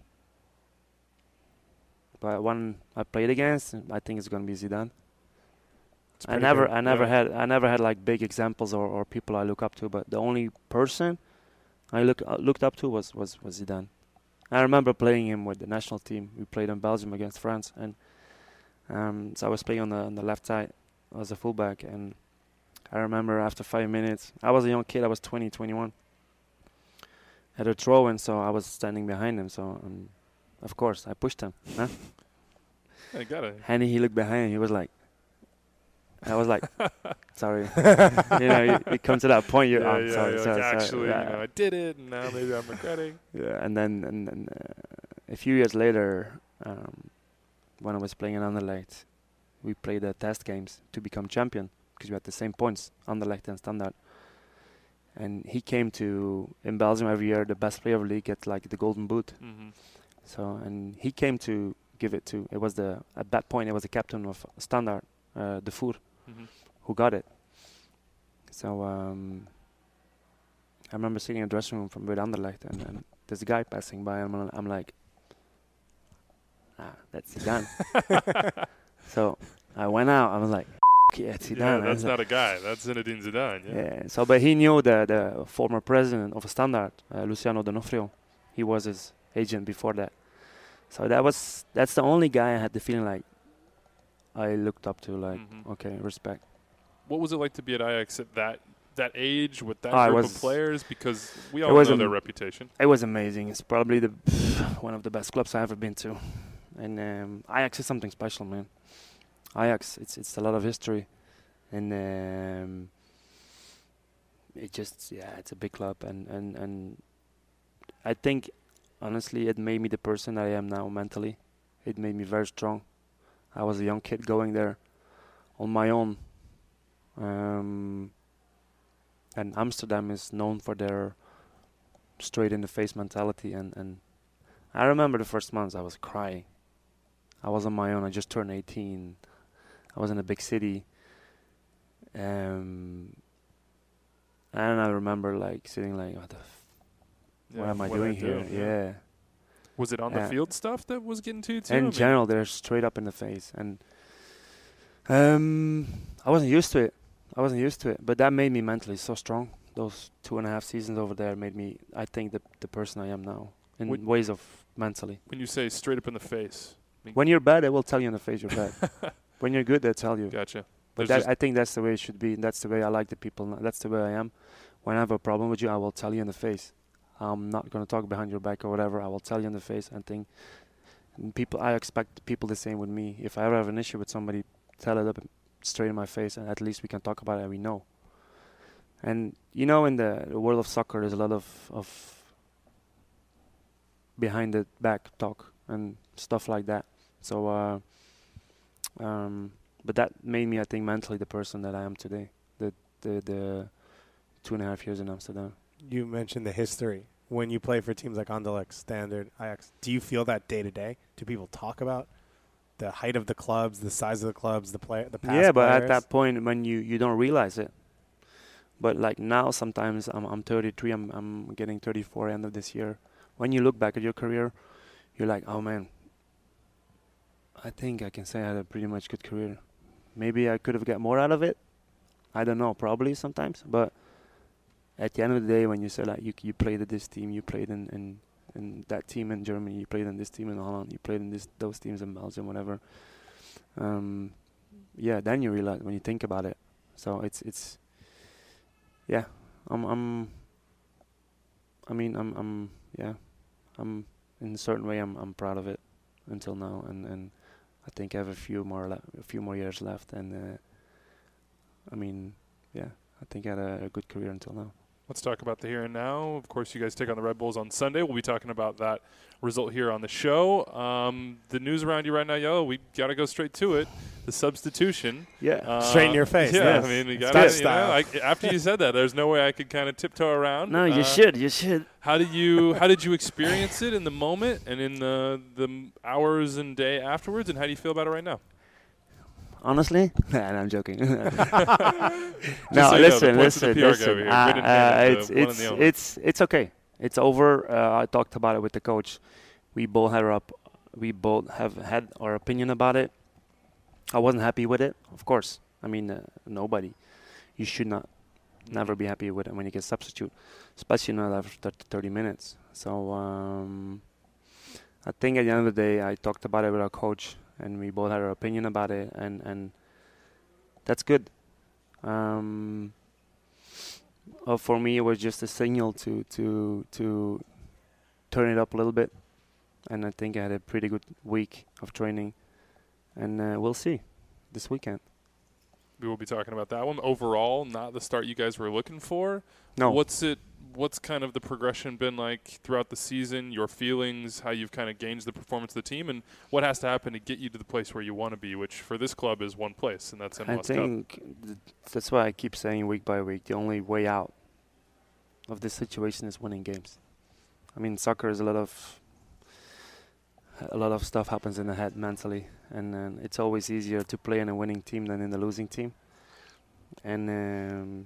but one I played against, I think it's gonna be Zidane. I never, good. I never Yeah. had, I never had like big examples or, or people I look up to. But the only person I look uh, looked up to was, was was Zidane. I remember playing him with the national team. We played in Belgium against France, and um, so I was playing on the on the left side as a fullback. And I remember after five minutes, I was a young kid. I was twenty, twenty-one. Had a throw in, so I was standing behind him. So um, of course I pushed him. Huh? I got it. And he looked behind him. He was like, I was like, sorry. You know, you, you come to that point. You're, yeah, I'm yeah, sorry, you're sorry, like, sorry. actually, Yeah. you know, I did it, and now maybe I'm regretting. Yeah, and then and then uh, a few years later, um, when I was playing in Anderlecht, we played the test games to become champion because we had the same points, Anderlecht and Standard. And he came to in Belgium every year. The best player of the league gets like the golden boot. Mm-hmm. So and he came to give it to. It was the at that point it was the captain of Standard, uh, De Voer, Mm-hmm. who got it. So um, I remember sitting in the dressing room from with Anderlecht, and, and there's a guy passing by, and I'm, I'm like, ah, that's Zidane. So I went out. I was like, yeah, it's Zidane. Yeah, I that's was not a guy. That's Zinedine Zidane. like, Yeah. yeah. So, but he knew the the former president of Standard, uh, Luciano D'Onofrio. He was his agent before that. So that was that's the only guy I had the feeling like I looked up to, like, Mhm. okay, respect. What was it like to be at Ajax at that that age with that Oh, it group was- of players? Because we it all was know am- their reputation. It was amazing. It's probably the one of the best clubs I've ever been to. And um, Ajax is something special, man. Ajax, it's it's a lot of history, and um, it just yeah, it's a big club, and, and, and I think honestly it made me the person I am now mentally. It made me very strong. I was a young kid going there on my own, um, and Amsterdam is known for their straight in the face mentality, and, and I remember the first months I was crying. I was on my own. I just turned eighteen. I was in a big city. Um, and I remember like sitting like, what the f- Yeah, what am I what doing I do, here? yeah. Yeah. Was it on the Yeah. field stuff that was getting to you too? I In mean, general, they're straight up in the face. And um, I wasn't used to it. I wasn't used to it. But that made me mentally so strong. Those two and a half seasons over there made me, I think, the the person I am now. In Would- ways of mentally. when you say straight up in the face. I mean, When you're bad, they will tell you in the face you're bad. When you're good, they tell you. gotcha. But There's that, just- I think that's the way it should be. And that's the way I like the people. Now. That's the way I am. When I have a problem with you, I will tell you in the face. I'm not going to talk behind your back or whatever. I will tell you in the face. And think and people. I expect people the same with me. If I ever have an issue with somebody, tell it up straight in my face, and at least we can talk about it and we know. And you know, in the, the world of soccer, there's a lot of of behind the back talk and stuff like that. So, uh, um, but that made me, I think, mentally the person that I am today. The the the two and a half years in Amsterdam. You mentioned the history. When you play for teams like Anderlecht, Standard, Ajax, do you feel that day to day? Do people talk about the height of the clubs, the size of the clubs, the play, the past Yeah, but players? at that point when you, you don't realize it. But like now, sometimes I'm I'm thirty-three. I'm I'm getting thirty-four end of this year. When you look back at your career, you're like, oh man, I think I can say I had a pretty much good career. Maybe I could have got more out of it. I don't know, probably sometimes. But at the end of the day, when you say like you you played at this team, you played in, in, in that team in Germany, you played in this team in Holland, you played in this those teams in Belgium, whatever. Um, yeah, then you realize when you think about it. So it's it's yeah, I'm I'm. I mean I'm I'm yeah, I'm in a certain way I'm I'm proud of it until now, and, and I think I have a few more le- a few more years left, and uh, I mean yeah, I think I had a, a good career until now. Let's talk about the here and now. Of course, you guys take on the Red Bulls on Sunday. We'll be talking about that result here on the show. Um, the news around you right now, yo, we got to go straight to it. The substitution. Yeah, Uh, Straight in your face. Yeah, Yes. I mean, you It's got that to, you know, style. like, after you said that, there's no way I could kind of tiptoe around. No, you Uh, should, you should. How did you How did you experience it in the moment and in the the m- hours and day afterwards? And how do you feel about it right now? Honestly, nah, I'm joking. Just no, so you know, listen, the points of listen, the P R go listen. here. Uh, Written uh, hand, it's the one and it's the only. it's it's okay. It's over. Uh, I talked about it with the coach. We both had our up. We both have had our opinion about it. I wasn't happy with it, of course. I mean, uh, nobody. You should not never be happy with it when you get substitute, especially not after thirty minutes. So um, I think at the end of the day, I talked about it with our coach, and we both had our opinion about it, and, and that's good. Um, uh, for me, it was just a signal to to to turn it up a little bit, and I think I had a pretty good week of training, and uh, we'll see this weekend. We will be talking about that one. Overall, not the start you guys were looking for. No. What's it? What's kind of the progression been like throughout the season? Your feelings, how you've kind of gauged the performance of the team, and what has to happen to get you to the place where you want to be, which for this club is one place, and that's M L S I Cup. think th- that's why I keep saying week by week, the only way out of this situation is winning games. I mean, soccer is a lot of a lot of stuff happens in the head mentally, and uh, it's always easier to play in a winning team than in the losing team. And um,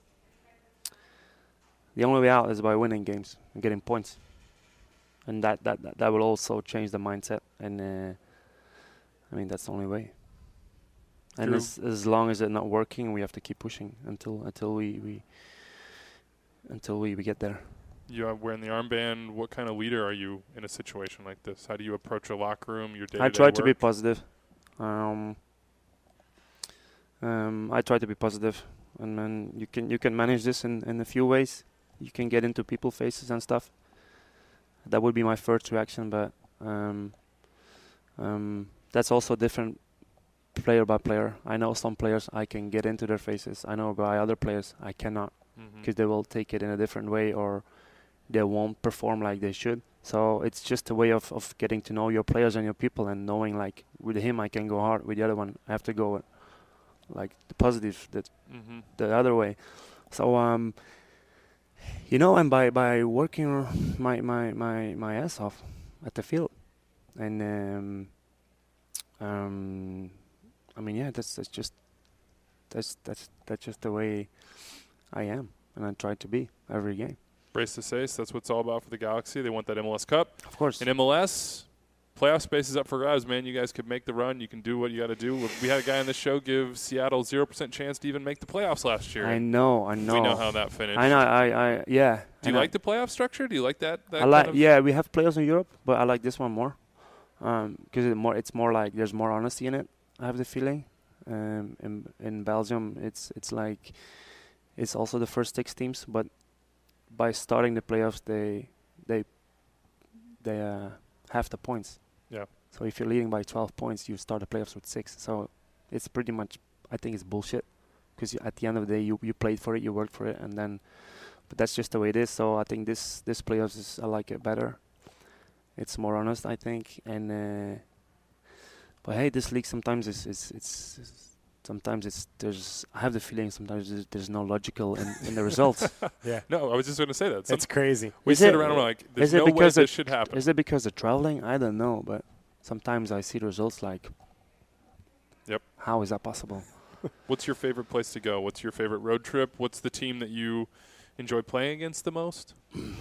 the only way out is by winning games and getting points, and that that that, that will also change the mindset. And uh, I mean, that's the only way. And Drew? as as long as it's not working, we have to keep pushing until until we, we until we, we get there. You are wearing the armband. What kind of leader are you in a situation like this? How do you approach a locker room? Your day-to-day I try to be work? positive. Um, um, I try to be positive, and then you can you can manage this in, in a few ways. You can get into people's faces and stuff. That would be my first reaction, but um, Um, that's also different player by player. I know some players I can get into their faces. I know by other players I cannot, because Mhm. they will take it in a different way or they won't perform like they should. So it's just a way of, of getting to know your players and your people and knowing, like, with him I can go hard, with the other one I have to go, like, the positive, the, Mhm. the other way. So, um, you know, and by, by working my, my, my, my ass off at the field, and um, um, I mean, yeah, that's, that's just that's that's that's just the way I am, and I try to be every game. Race to Sace, that's what it's all about for the Galaxy. They want that M L S Cup. Of course. In M L S, playoff space is up for grabs, man. You guys could make the run. You can do what you got to do. We had a guy on the show give Seattle zero percent chance to even make the playoffs last year. I know, I know. We know how that finished. I know, I, I, yeah. Do you and like the playoff structure? Do you like that? that I like, kind of yeah. We have playoffs in Europe, but I like this one more, because it more, it's more like there's more honesty in it. I have the feeling. Um, in in Belgium, it's it's like it's also the first six teams, but by starting the playoffs, they they they uh, have the points. Yeah. So if you're leading by twelve points, you start the playoffs with six. So it's pretty much, I think it's bullshit, because at the end of the day, you you played for it, you worked for it, and then, but that's just the way it is. So I think this this playoffs is, I like it better. It's more honest, I think, and uh, but hey, this league sometimes is it's it's. it's Sometimes it's there's I have the feeling sometimes there's, there's no logical in, in the results. Yeah. No, I was just going to say that. Some, It's crazy. we Is sit it- around and we're like, there's is it no way because this it- should happen. Is it because of traveling? I don't know, but sometimes I see the results like, Yep. how is that possible? What's your favorite place to go? What's your favorite road trip? What's the team that you enjoy playing against the most?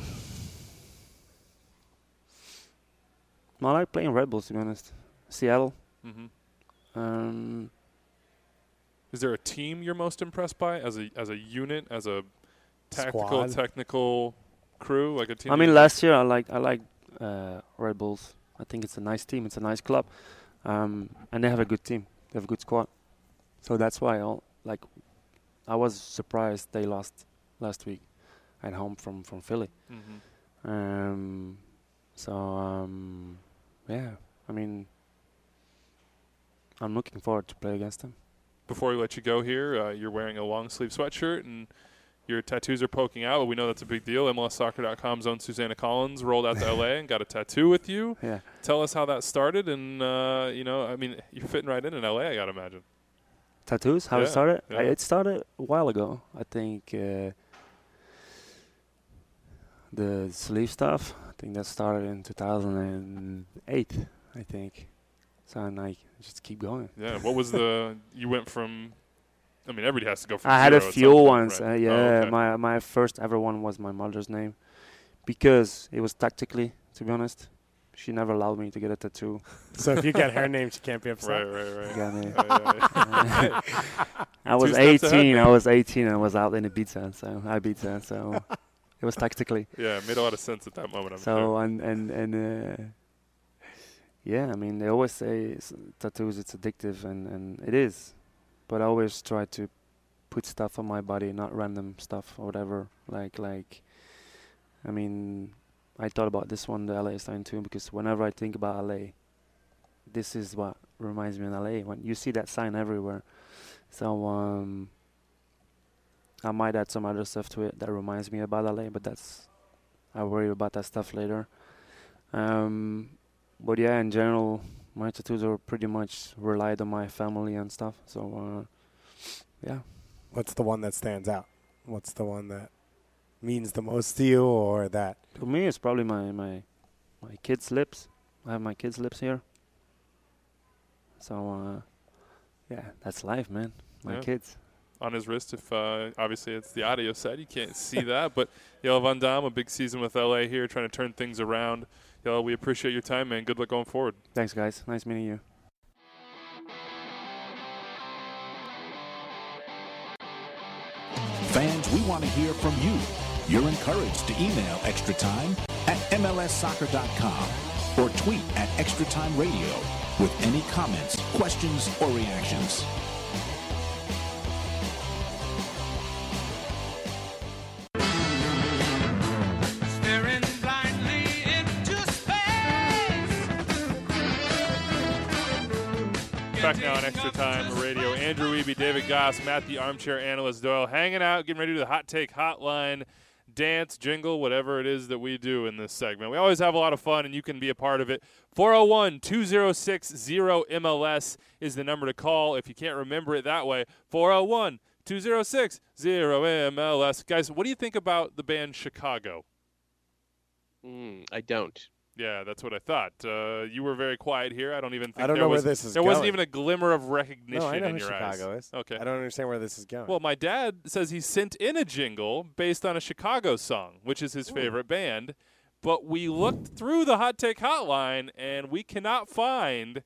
Well, I like playing Red Bulls, to be honest. Seattle. Mm-hmm. Um, Is there a team you're most impressed by as a as a unit, as a tactical, Squad. technical crew, like a team? I that mean, you- last year I like I like uh, Red Bulls. I think it's a nice team. It's a nice club, um, and they have a good team. They have a good squad. So that's why I'll, like I was surprised they lost last week at home from from Philly. Mhm. Um, so um, yeah, I mean, I'm looking forward to play against them. Before we let you go here, uh, you're wearing a long sleeve sweatshirt and your tattoos are poking out, but we know that's a big deal. M L S Soccer dot com's own Susanna Collins rolled out to L A and got a tattoo with you. Yeah. Tell us how that started, and uh, you know, I mean, you're fitting right in in L A, I gotta imagine. Tattoos? How Yeah, it started? yeah. I, it started a while ago. I think uh, the sleeve stuff. I think that started in two thousand eight. I think. So and I just keep going. Yeah. What was the? You went from. I mean, everybody has to go from. I had a zero at few some point, ones. right? Uh, yeah, Oh, okay. my my first ever one was my mother's name, because it was tactically. To be honest, she never allowed me to get a tattoo. So if you get her name, she can't be upset. Right, right, right. Got me. Yeah, yeah. I was Two steps ahead, eighteen. I man. was eighteen and I was out in Ibiza. So Ibiza. So it was tactically. Yeah, it made a lot of sense at that moment. I'm So sure. and and and uh, yeah, I mean they always say s- tattoos it's addictive, and and it is, but I always try to put stuff on my body, not random stuff or whatever. Like like, I mean, I thought about this one, the L A sign too, because whenever I think about L A, this is what reminds me of L A. When you see that sign everywhere, so um, I might add some other stuff to it that reminds me about L A, but that's I worry about that stuff later. Um, but yeah, in general, my tattoos are pretty much relied on my family and stuff. So uh, yeah, What's the one that stands out? What's the one that means the most to you, or that? for me, it's probably my my my kids' lips. I have my kids' lips here. So uh, yeah, that's life, man. My Yeah. kids. On his wrist, if uh, obviously it's the audio side, you can't see that. But Jelle Van Damme, a big season with L A here, trying to turn things around. Jelle, we appreciate your time, man. Good luck going forward. Thanks, guys. Nice meeting you. Fans, we want to hear from you. You're encouraged to email Extra Time at M L S Soccer dot com or tweet at Extra Time Radio with any comments, questions, or reactions. Staring blindly into space. Back now on Extra Time Radio. Andrew Wiebe, David Goss, Matt the Armchair Analyst Doyle, hanging out, getting ready to do the Hot Take Hotline, dance, jingle, whatever it is that we do in this segment. We always have a lot of fun, and you can be a part of it. four oh one, two oh six, oh M L S is the number to call if you can't remember it that way. four oh one, two oh six, oh M L S. Guys, what do you think about the band Chicago? Mm, I don't. Yeah, that's what I thought. Uh, you were very quiet here. I don't even think I don't there know was, where this is there going. wasn't even a glimmer of recognition No, I know in who your Chicago eyes. is. Okay. I don't understand where this is going. Well, my dad says he sent in a jingle based on a Chicago song, which is his Ooh. favorite band. But we looked through the Hot Take Hotline, and we cannot find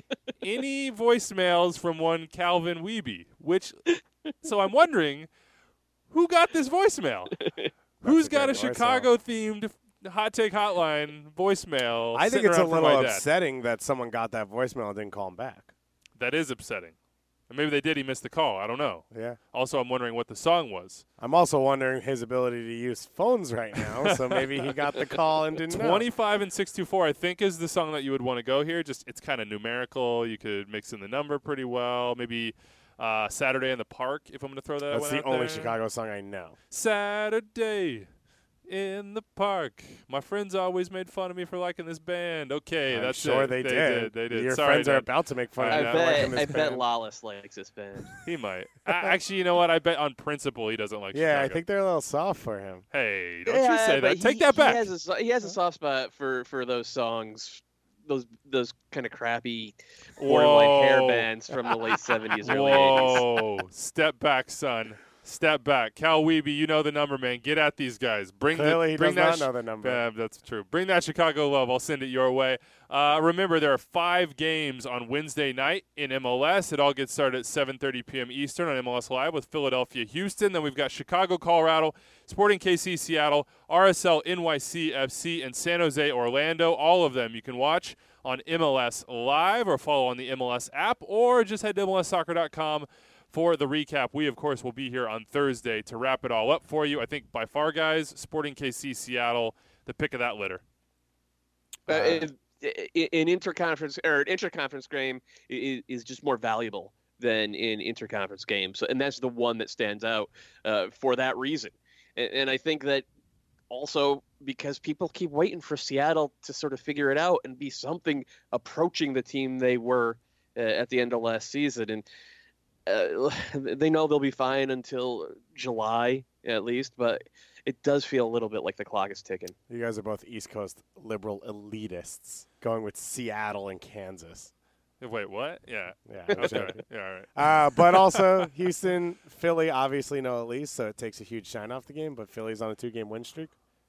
any voicemails from one Calvin Wiebe, which – so I'm wondering, who got this voicemail? Who's a got a great voicemail. Chicago-themed Hot Take Hotline voicemail? I think sitting it's a around for little my dad? upsetting that someone got that voicemail and didn't call him back. That is upsetting. And maybe they did. He missed the call. I don't know. Yeah. Also, I'm wondering what the song was. I'm also wondering his ability to use phones right now, so maybe he got the call and didn't know. twenty-five and six two four, I think, is the song that you would want to go here. Just it's kind of numerical. You could mix in the number pretty well. Maybe uh, Saturday in the Park, if I'm going to throw that That's one the out only there. Chicago song I know. Saturday in the Park. My friends always made fun of me for liking this band. Okay, I'm that's sure it. they, they did. did. They did. Your Sorry, friends are Dad. about to make fun I of I you know. for liking bet. this I bet band. Lawless likes this band. He might. uh, actually, you know what? I bet on principle he doesn't like Yeah, Chicago. I think they're a little soft for him. Hey, don't yeah, you say but that. Take he, that back. He has, a, so- he has a soft spot for, for those songs, those those kind of crappy, borderline hair Whoa. bands from the late seventies, early eighties. Whoa. Step back, son. Step back. Cal Wiebe, you know the number, man. Get at these guys. Bring Clearly, the, he bring does that not know the number. Yeah, that's true. Bring that Chicago love. I'll send it your way. Uh, remember, there are five games on Wednesday night in M L S. It all gets started at seven thirty p.m. Eastern on M L S Live with Philadelphia, Houston. Then we've got Chicago, Colorado, Sporting K C, Seattle, R S L, N Y C F C, and San Jose, Orlando. All of them you can watch on M L S Live or follow on the M L S app, or just head to M L S soccer dot com for the recap. We, of course, will be here on Thursday to wrap it all up for you. I think by far, guys, Sporting K C, Seattle, the pick of that litter. Uh, in, in interconference or an interconference game is, is just more valuable than in interconference games, and that's the one that stands out uh, for that reason. And, and I think that also because people keep waiting for Seattle to sort of figure it out and be something approaching the team they were uh, at the end of last season, and uh, they know they'll be fine until July at least, but it does feel a little bit like the clock is ticking. You guys are both East Coast liberal elitists, going with Seattle and Kansas. Wait, what? Yeah. Yeah, I'm Okay. joking. Yeah, all right. Uh, but also, Houston, Philly obviously know at least, so it takes a huge shine off the game. But Philly's on a two-game win streak.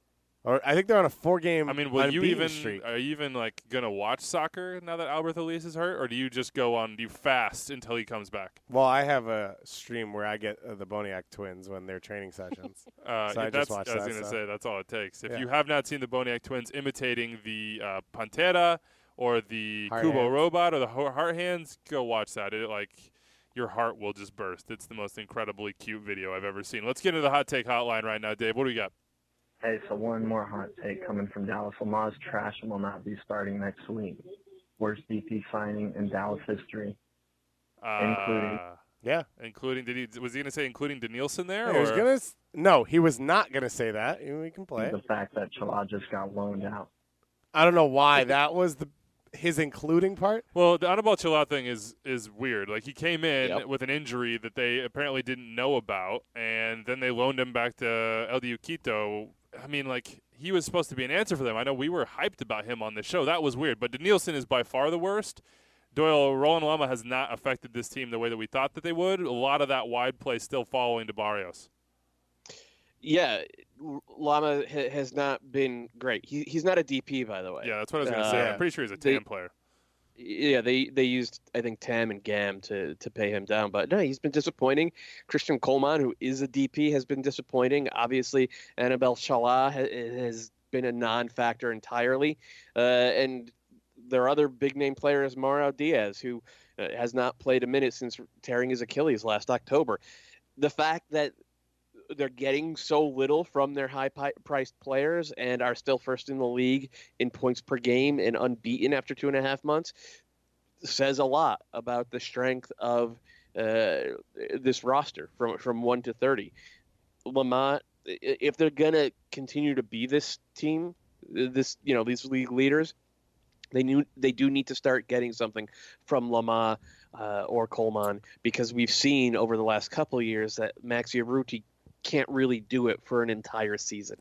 Or I think they're on a four-game I mean, will you unbeaten even streak. are you even like gonna watch soccer now that Albert Elise is hurt, or do you just go on? Do you fast until he comes back? Well, I have a stream where I get uh, the Boniak twins when they're training sessions. Uh, So I yeah, just that's, watched I was that gonna stuff. say that's all it takes. If Yeah. you have not seen the Boniak twins imitating the uh, Pantera or the Heart Kubo Hands. robot or the Ho- Heart Hands, go watch that. It like your heart will just burst. It's the most incredibly cute video I've ever seen. Let's get into the hot take hotline right now, Dave. What do we got? Hey, so one more hot take coming from Dallas. Lamar's trash and will not be starting next week. Worst D P signing in Dallas history. Uh, Including- Yeah. including did he was he gonna say including Danielson there? He was or? gonna. s- No, he was not gonna say that. We can play. The fact that Chala just got loaned out. I don't know why that was the his including part. Well, the Anibal Chilat thing is is weird. Like he came in Yep. with an injury that they apparently didn't know about, and then they loaned him back to L D U Quito. I mean, like he was supposed to be an answer for them. I know we were hyped about him on the show. That was weird. But Danielson is by far the worst. Doyle, Roland Lama has not affected this team the way that we thought that they would. A lot of that wide play still following to Barrios. Yeah, L- Lama ha- has not been great. He, he's not a D P, by the way. Yeah, that's what I was going to say. Uh, I'm pretty sure he's a they- TAM player. Yeah, they, they used, I think, Tam and Gam to, to pay him down. But no, he's been disappointing. Christian Coleman, who is a D P, has been disappointing. Obviously, Annabelle Chala ha- has been a non-factor entirely. Uh, and their other big-name player is Mauro Diaz, who uh, has not played a minute since tearing his Achilles last October. The fact that they're getting so little from their high-priced players and are still first in the league in points per game and unbeaten after two and a half months. says a lot about the strength of uh, this roster from from one to thirty. Lamont, if they're gonna continue to be this team, this you know these league leaders, they knew they do need to start getting something from Lamont uh, or Coleman, because we've seen over the last couple of years that Maxi Urruti can't really do it for an entire season,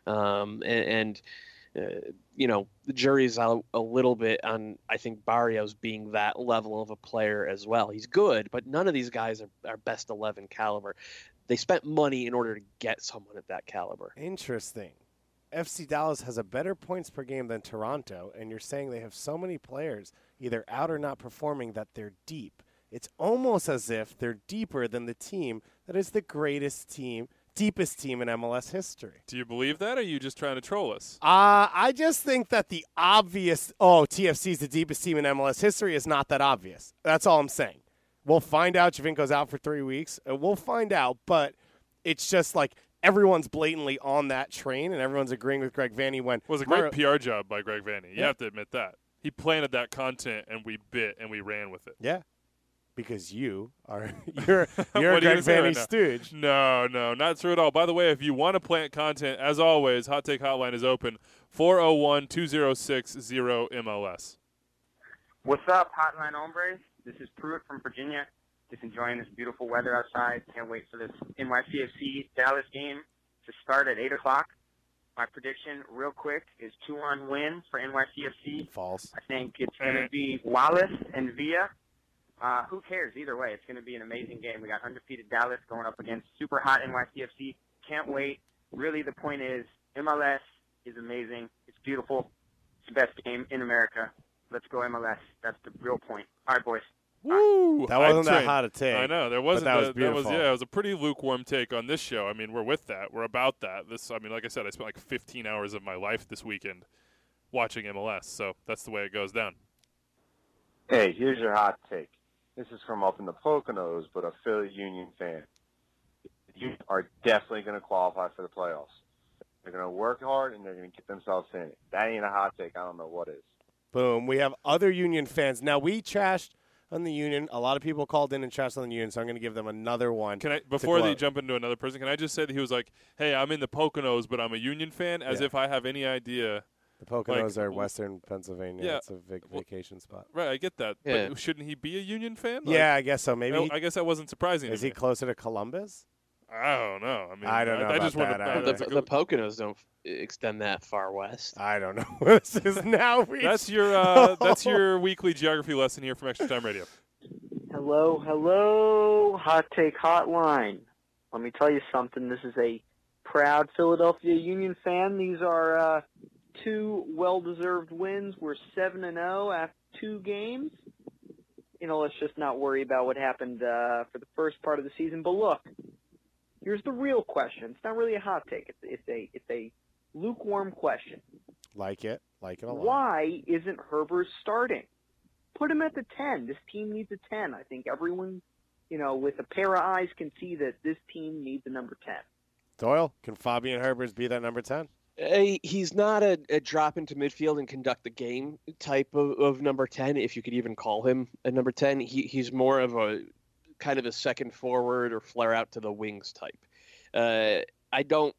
um, and. and Uh, you know, the jury's out a little bit on, I think, Barrios being that level of a player as well. He's good, but none of these guys are, are best eleven caliber. They spent money in order to get someone at that caliber. Interesting. F C Dallas has a better points per game than Toronto, and you're saying they have so many players either out or not performing that they're deep. It's almost as if they're deeper than the team that is the greatest team, deepest team in M L S history. Do you believe that, or are you just trying to troll us? Uh, I just think that the obvious, oh, T F C is the deepest team in M L S history is not that obvious. That's all I'm saying. We'll find out. Javinko's out for three weeks. Uh, we'll find out, but it's just like everyone's blatantly on that train, and everyone's agreeing with Greg Vanney when It was a great P R job by Greg Vanney. You Yeah. have to admit that. He planted that content, and we bit, and we ran with it. Yeah. Because you are you're you're a What are you Greg gonna say Vanney right now? stooge. No, no, not true at all. By the way, if you want to plant content, as always, Hot Take Hotline is open, four oh one, two oh six, oh M L S. What's up, Hotline Hombres? This is Pruitt from Virginia. Just enjoying this beautiful weather outside. Can't wait for this N Y C F C Dallas game to start at eight o'clock. My prediction, real quick, is two one win for N Y C F C. False. I think it's going to be Wallace and Villa. Uh, who cares? Either way, it's going to be an amazing game. We got undefeated Dallas going up against super hot N Y C F C. Can't wait. Really, the point is M L S is amazing. It's beautiful. It's the best game in America. Let's go M L S. That's the real point. All right, boys. Woo! That wasn't I'm that trained. hot a take. I know there wasn't. that was the- that was beautiful. yeah. It was a pretty lukewarm take on this show. I mean, we're with that. We're about that. This. I mean, like I said, I spent like fifteen hours of my life this weekend watching M L S. So that's the way it goes down. Hey, here's your hot take. This is from up in the Poconos, but a Philly Union fan. You are definitely going to qualify for the playoffs. They're going to work hard, and they're going to get themselves in it. That ain't a hot take. I don't know what is. Boom. We have other Union fans. Now, we trashed on the Union. A lot of people called in and trashed on the Union, so I'm going to give them another one. Can I before they jump into another person? Can I just say that he was like, "Hey, I'm in the Poconos, but I'm a Union fan," as Yeah. if I have any idea. The Poconos like, are Western Pennsylvania. Yeah. It's a big vacation spot. Right, I get that. Yeah. But shouldn't he be a Union fan? Like, Yeah, I guess so. Maybe. no, he- I guess that wasn't surprising. is to he me. closer to Columbus? I don't know. I mean, I don't know I, just about want that to. either. The, that's, a the good- Poconos don't f- extend that far west. I don't know. This is now we. that's your. Uh, that's your weekly geography lesson here from Extra Time Radio. Hello, hello, Hot Take Hotline. Let me tell you something. This is a proud Philadelphia Union fan. These are uh, two well-deserved wins. We're seven and zero after two games. You know, let's just not worry about what happened uh, for the first part of the season. But look, here's the real question. It's not really a hot take. It's, it's a it's a lukewarm question. Like it. Like it a lot. Why isn't Herbert starting? Put him at the ten. This team needs a ten. I think everyone, you know, with a pair of eyes can see that this team needs a number ten. Doyle, can Fabian Herbers be that number ten? Uh, he's not a, a drop into midfield and conduct the game type of, of number ten, if you could even call him a number ten. He, he's more of a kind of a second forward or flare out to the wings type. Uh, I don't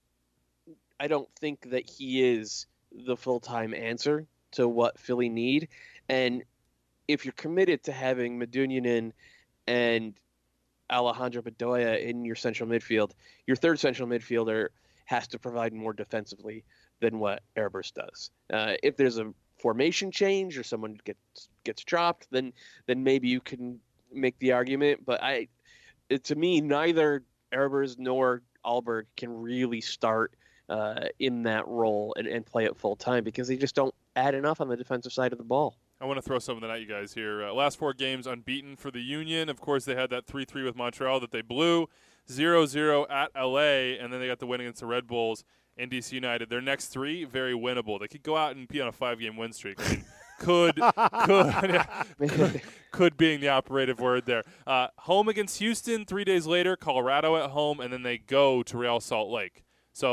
I don't think that he is the full-time answer to what Philly need. And if you're committed to having Medunjanin and Alejandro Bedoya in your central midfield, your third central midfielder has to provide more defensively than what Erbers does. Uh, if there's a formation change or someone gets gets dropped, then then maybe you can make the argument. But I, it, to me, neither Erbers nor Alberg can really start uh, in that role and, and play it full time because they just don't add enough on the defensive side of the ball. I want to throw something at you guys here. Uh, last four games unbeaten for the Union. Of course, they had that three three with Montreal that they blew. zero zero at L A, and then they got the win against the Red Bulls and D C United. Their next three, very winnable. They could go out and be on a five-game win streak. I mean, could, could, could, could being the operative word there. Uh, home against Houston, three days later, Colorado at home, and then they go to Real Salt Lake. So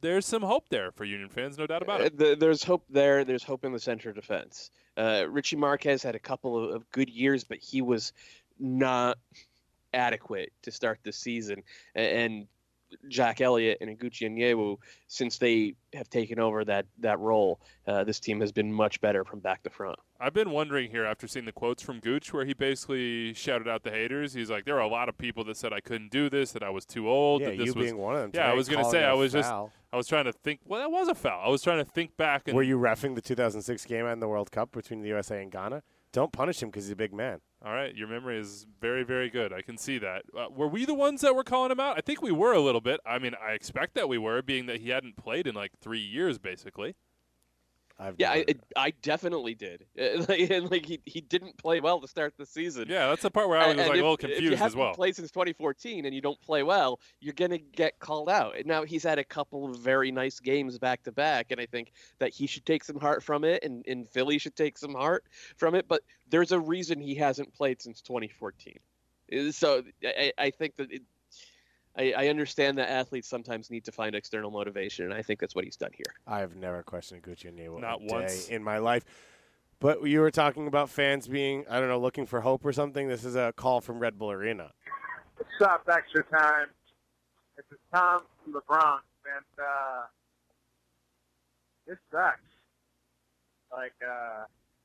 there's some hope there for Union fans, no doubt about it. Uh, the, there's hope there. There's hope in the center defense. Uh, Richie Marquez had a couple of, of good years, but he was not adequate to start the season. And Jack Elliott and Iguchi Onyewu, since they have taken over that that role, uh, this team has been much better from back to front. I've been wondering here after seeing the quotes from Gooch where he basically shouted out the haters. He's like, there were a lot of people that said I couldn't do this, that I was too old. Yeah, that this you was, being one of them. Yeah, today, I was going to say, calling I a was just, foul. I was trying to think, well, that was a foul. I was trying to think back. And Were you reffing the two thousand six game in the World Cup between the U S A and Ghana? Don't punish him because he's a big man. All right, your memory is very, very good. I can see that. Uh, were we the ones that were calling him out? I think we were a little bit. I mean, I expect that we were, being that he hadn't played in like three years, basically. I've yeah, I, I definitely did. like, and like he, he didn't play well to start the season. Yeah, that's the part where I was and, like and a little if, if confused you as well. haven't played since twenty fourteen and you don't play well, you're gonna get called out. Now he's had a couple of very nice games back to back, and I think that he should take some heart from it, and, and Philly should take some heart from it. But there's a reason he hasn't played since twenty fourteen. So I, I think that. It, I, I understand that athletes sometimes need to find external motivation, and I think that's what he's done here. I've never questioned Iguchi Onyewu Not a once day in my life. But you were talking about fans being, I don't know, looking for hope or something. This is a call from Red Bull Arena. What's up, Extra Time? This is Tom from the Bronx, and uh, this sucks. Like, uh,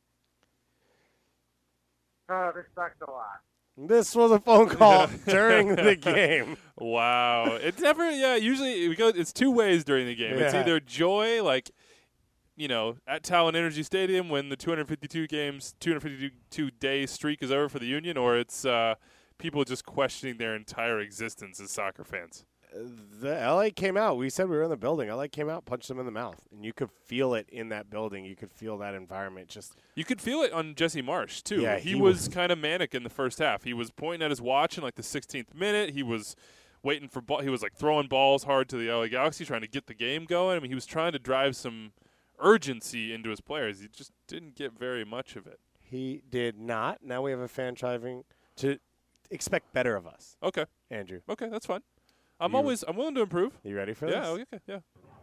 oh, this sucks a lot. This was a phone call during the game. Wow. It's never, yeah, usually we go, it's two ways during the game. It's Yeah. either joy, like, you know, at Talon Energy Stadium when the two hundred fifty-two games, two hundred fifty-two day streak is over for the Union, or it's uh, people just questioning their entire existence as soccer fans. The L A came out. We said we were in the building. L A came out, punched them in the mouth. And you could feel it in that building. You could feel that environment. Just You could feel it on Jesse Marsh, too. Yeah, he, he was, was- kind of manic in the first half. He was pointing at his watch in like the sixteenth minute. He was waiting for ball. He was like throwing balls hard to the L A Galaxy, trying to get the game going. I mean, he was trying to drive some urgency into his players. He just didn't get very much of it. He did not. Now we have a fan driving to expect better of us. Okay. Andrew. Okay, that's fine. I'm You- always I'm willing to improve. You ready for Yeah, this? okay, yeah.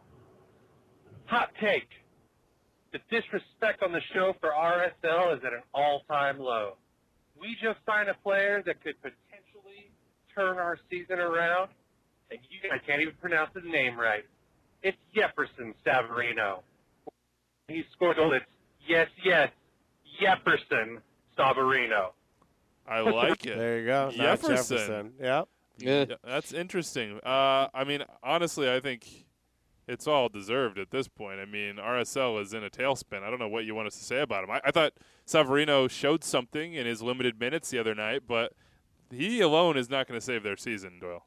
Hot take. The disrespect on the show for R S L is at an all-time low. We just signed a player that could potentially turn our season around, and you guys can't even pronounce his name right. It's Jefferson Savarino. He scored a goal. It's yes, yes, Jefferson Savarino. I like it. There you go. Not Jefferson. Jefferson. Yep. Yeah, that's interesting. Uh, I mean, honestly, I think it's all deserved at this point. I mean, R S L is in a tailspin. I don't know what you want us to say about him. I, I thought Savarino showed something in his limited minutes the other night, but he alone is not going to save their season, Doyle.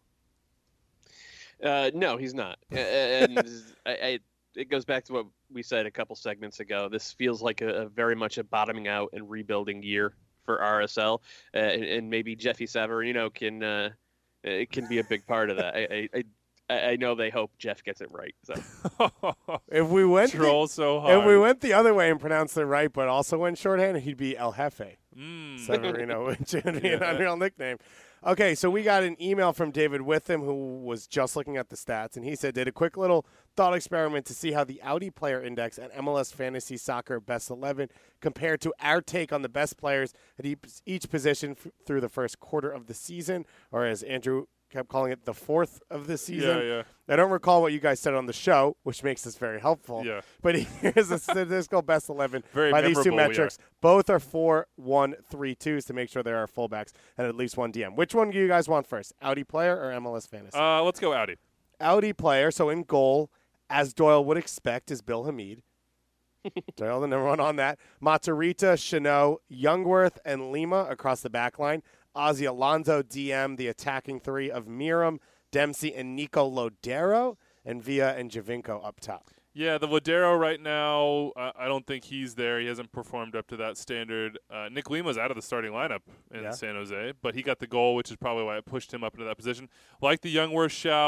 Uh, no, he's not. Uh, and I, I, it goes back to what we said a couple segments ago. This feels like a, a very much a bottoming out and rebuilding year for R S L, uh, and, and maybe Jeffy Savarino can uh, it can be a big part of that. I, I I I know they hope Jeff gets it right. So If we went Troll the, so hard. If we went the other way and pronounced it right, but also went shorthand, he'd be El Jefe. Mm. Severino, which would be an Yeah. unreal nickname. Okay, so we got an email from David Witham, who was just looking at the stats, and he said, did a quick little thought experiment to see how the Audi player index and M L S Fantasy Soccer Best eleven compared to our take on the best players at each, each position f- through the first quarter of the season, or as Andrew kept calling it, the fourth of the season. Yeah, yeah. I don't recall what you guys said on the show, which makes this very helpful. Yeah. But here's a statistical best eleven Very by these two memorable, metrics. Both are four one three twos to make sure there are fullbacks and at least one D M. Which one do you guys want first, Audi player or M L S Fantasy? Uh, let's go Audi. Audi player, so in goal, as Doyle would expect, is Bill Hamid. Doyle, the number one on that. Matarrita, Chanot, Youngworth, and Lima across the back line. Ozzy Alonso, D M, the attacking three of Miram, Dempsey, and Nico Lodero, and Villa and Javinko up top. Yeah, the Ladero right now, uh, I don't think he's there. He hasn't performed up to that standard. Uh, Nick Lima's out of the starting lineup in Yeah. San Jose, but he got the goal, which is probably why it pushed him up into that position. Like the Youngworth shout,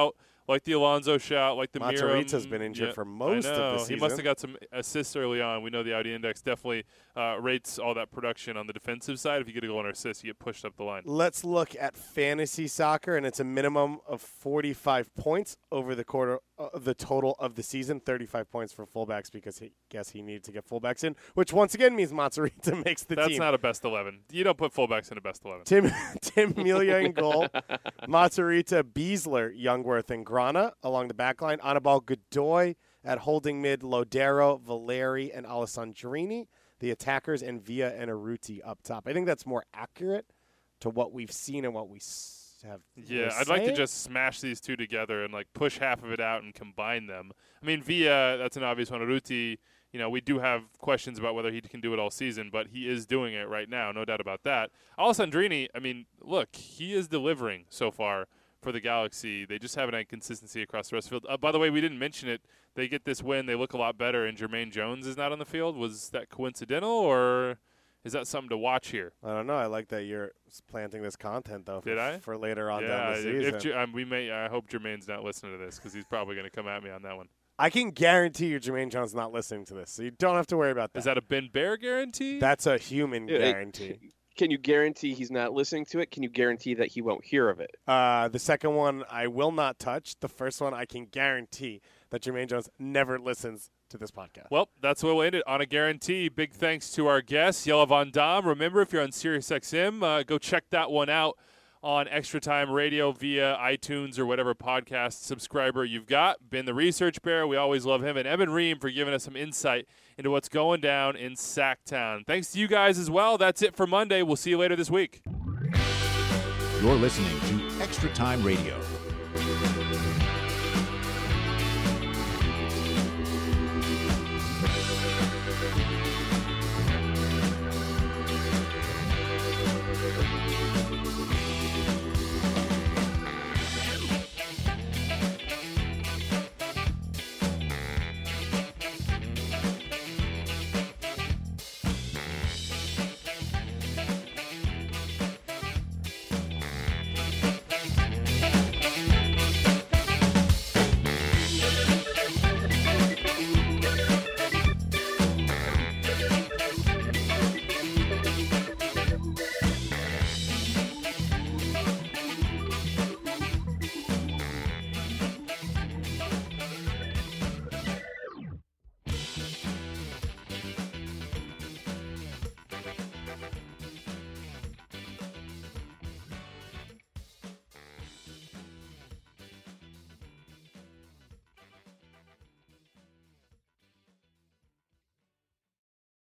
Like the Alonso shot, like the Miram. Matarrita's been injured yeah, for most I of know. the season. He must have got some assists early on. We know the Audi Index definitely uh, rates all that production on the defensive side. If you get a goal on assist, you get pushed up the line. Let's look at fantasy soccer, and it's a minimum of forty-five points over the quarter, uh, the total of the season. thirty-five points for fullbacks because he guess he needed to get fullbacks in, which once again means Matarrita makes the That's team. That's not a best eleven. You don't put fullbacks in a best eleven. Tim Tim Melia in goal, Matarrita, Beasler, Youngworth, and Grana along the back line. Anibal Godoy at holding mid, Lodero, Valeri, and Alessandrini. The attackers, and Villa and Arruti up top. I think that's more accurate to what we've seen and what we s- have. Yeah, I'd like to just smash these two together and like push half of it out and combine them. I mean, Villa, that's an obvious one. Arruti, you know, we do have questions about whether he can do it all season, but he is doing it right now, no doubt about that. Alessandrini, I mean, look, he is delivering so far for the Galaxy. They just haven't had consistency across the rest of the field. Uh, by the way, we didn't mention it. They get this win. They look a lot better, and Jermaine Jones is not on the field. Was that coincidental, or is that something to watch here? I don't know. I like that you're planting this content, though, for, Did I? for later on yeah, down the season. If, if, um, we may, I hope Jermaine's not listening to this because he's probably going to come at me on that one. I can guarantee you Jermaine Jones not listening to this, so you don't have to worry about that. Is that a Ben Bear guarantee? That's a human Yeah, guarantee. Can you guarantee he's not listening to it? Can you guarantee that he won't hear of it? Uh, the second one I will not touch. The first one I can guarantee that Jermaine Jones never listens to this podcast. Well, that's where we'll end it on a guarantee. Big thanks to our guest, Jelle Van Dam. Remember, if you're on SiriusXM, uh, go check that one out on Extra Time Radio via iTunes or whatever podcast subscriber you've got. Ben the Research Bear, we always love him. And Evan Ream for giving us some insight into what's going down in Sacktown. Thanks to you guys as well. That's it for Monday. We'll see you later this week. You're listening to Extra Time Radio.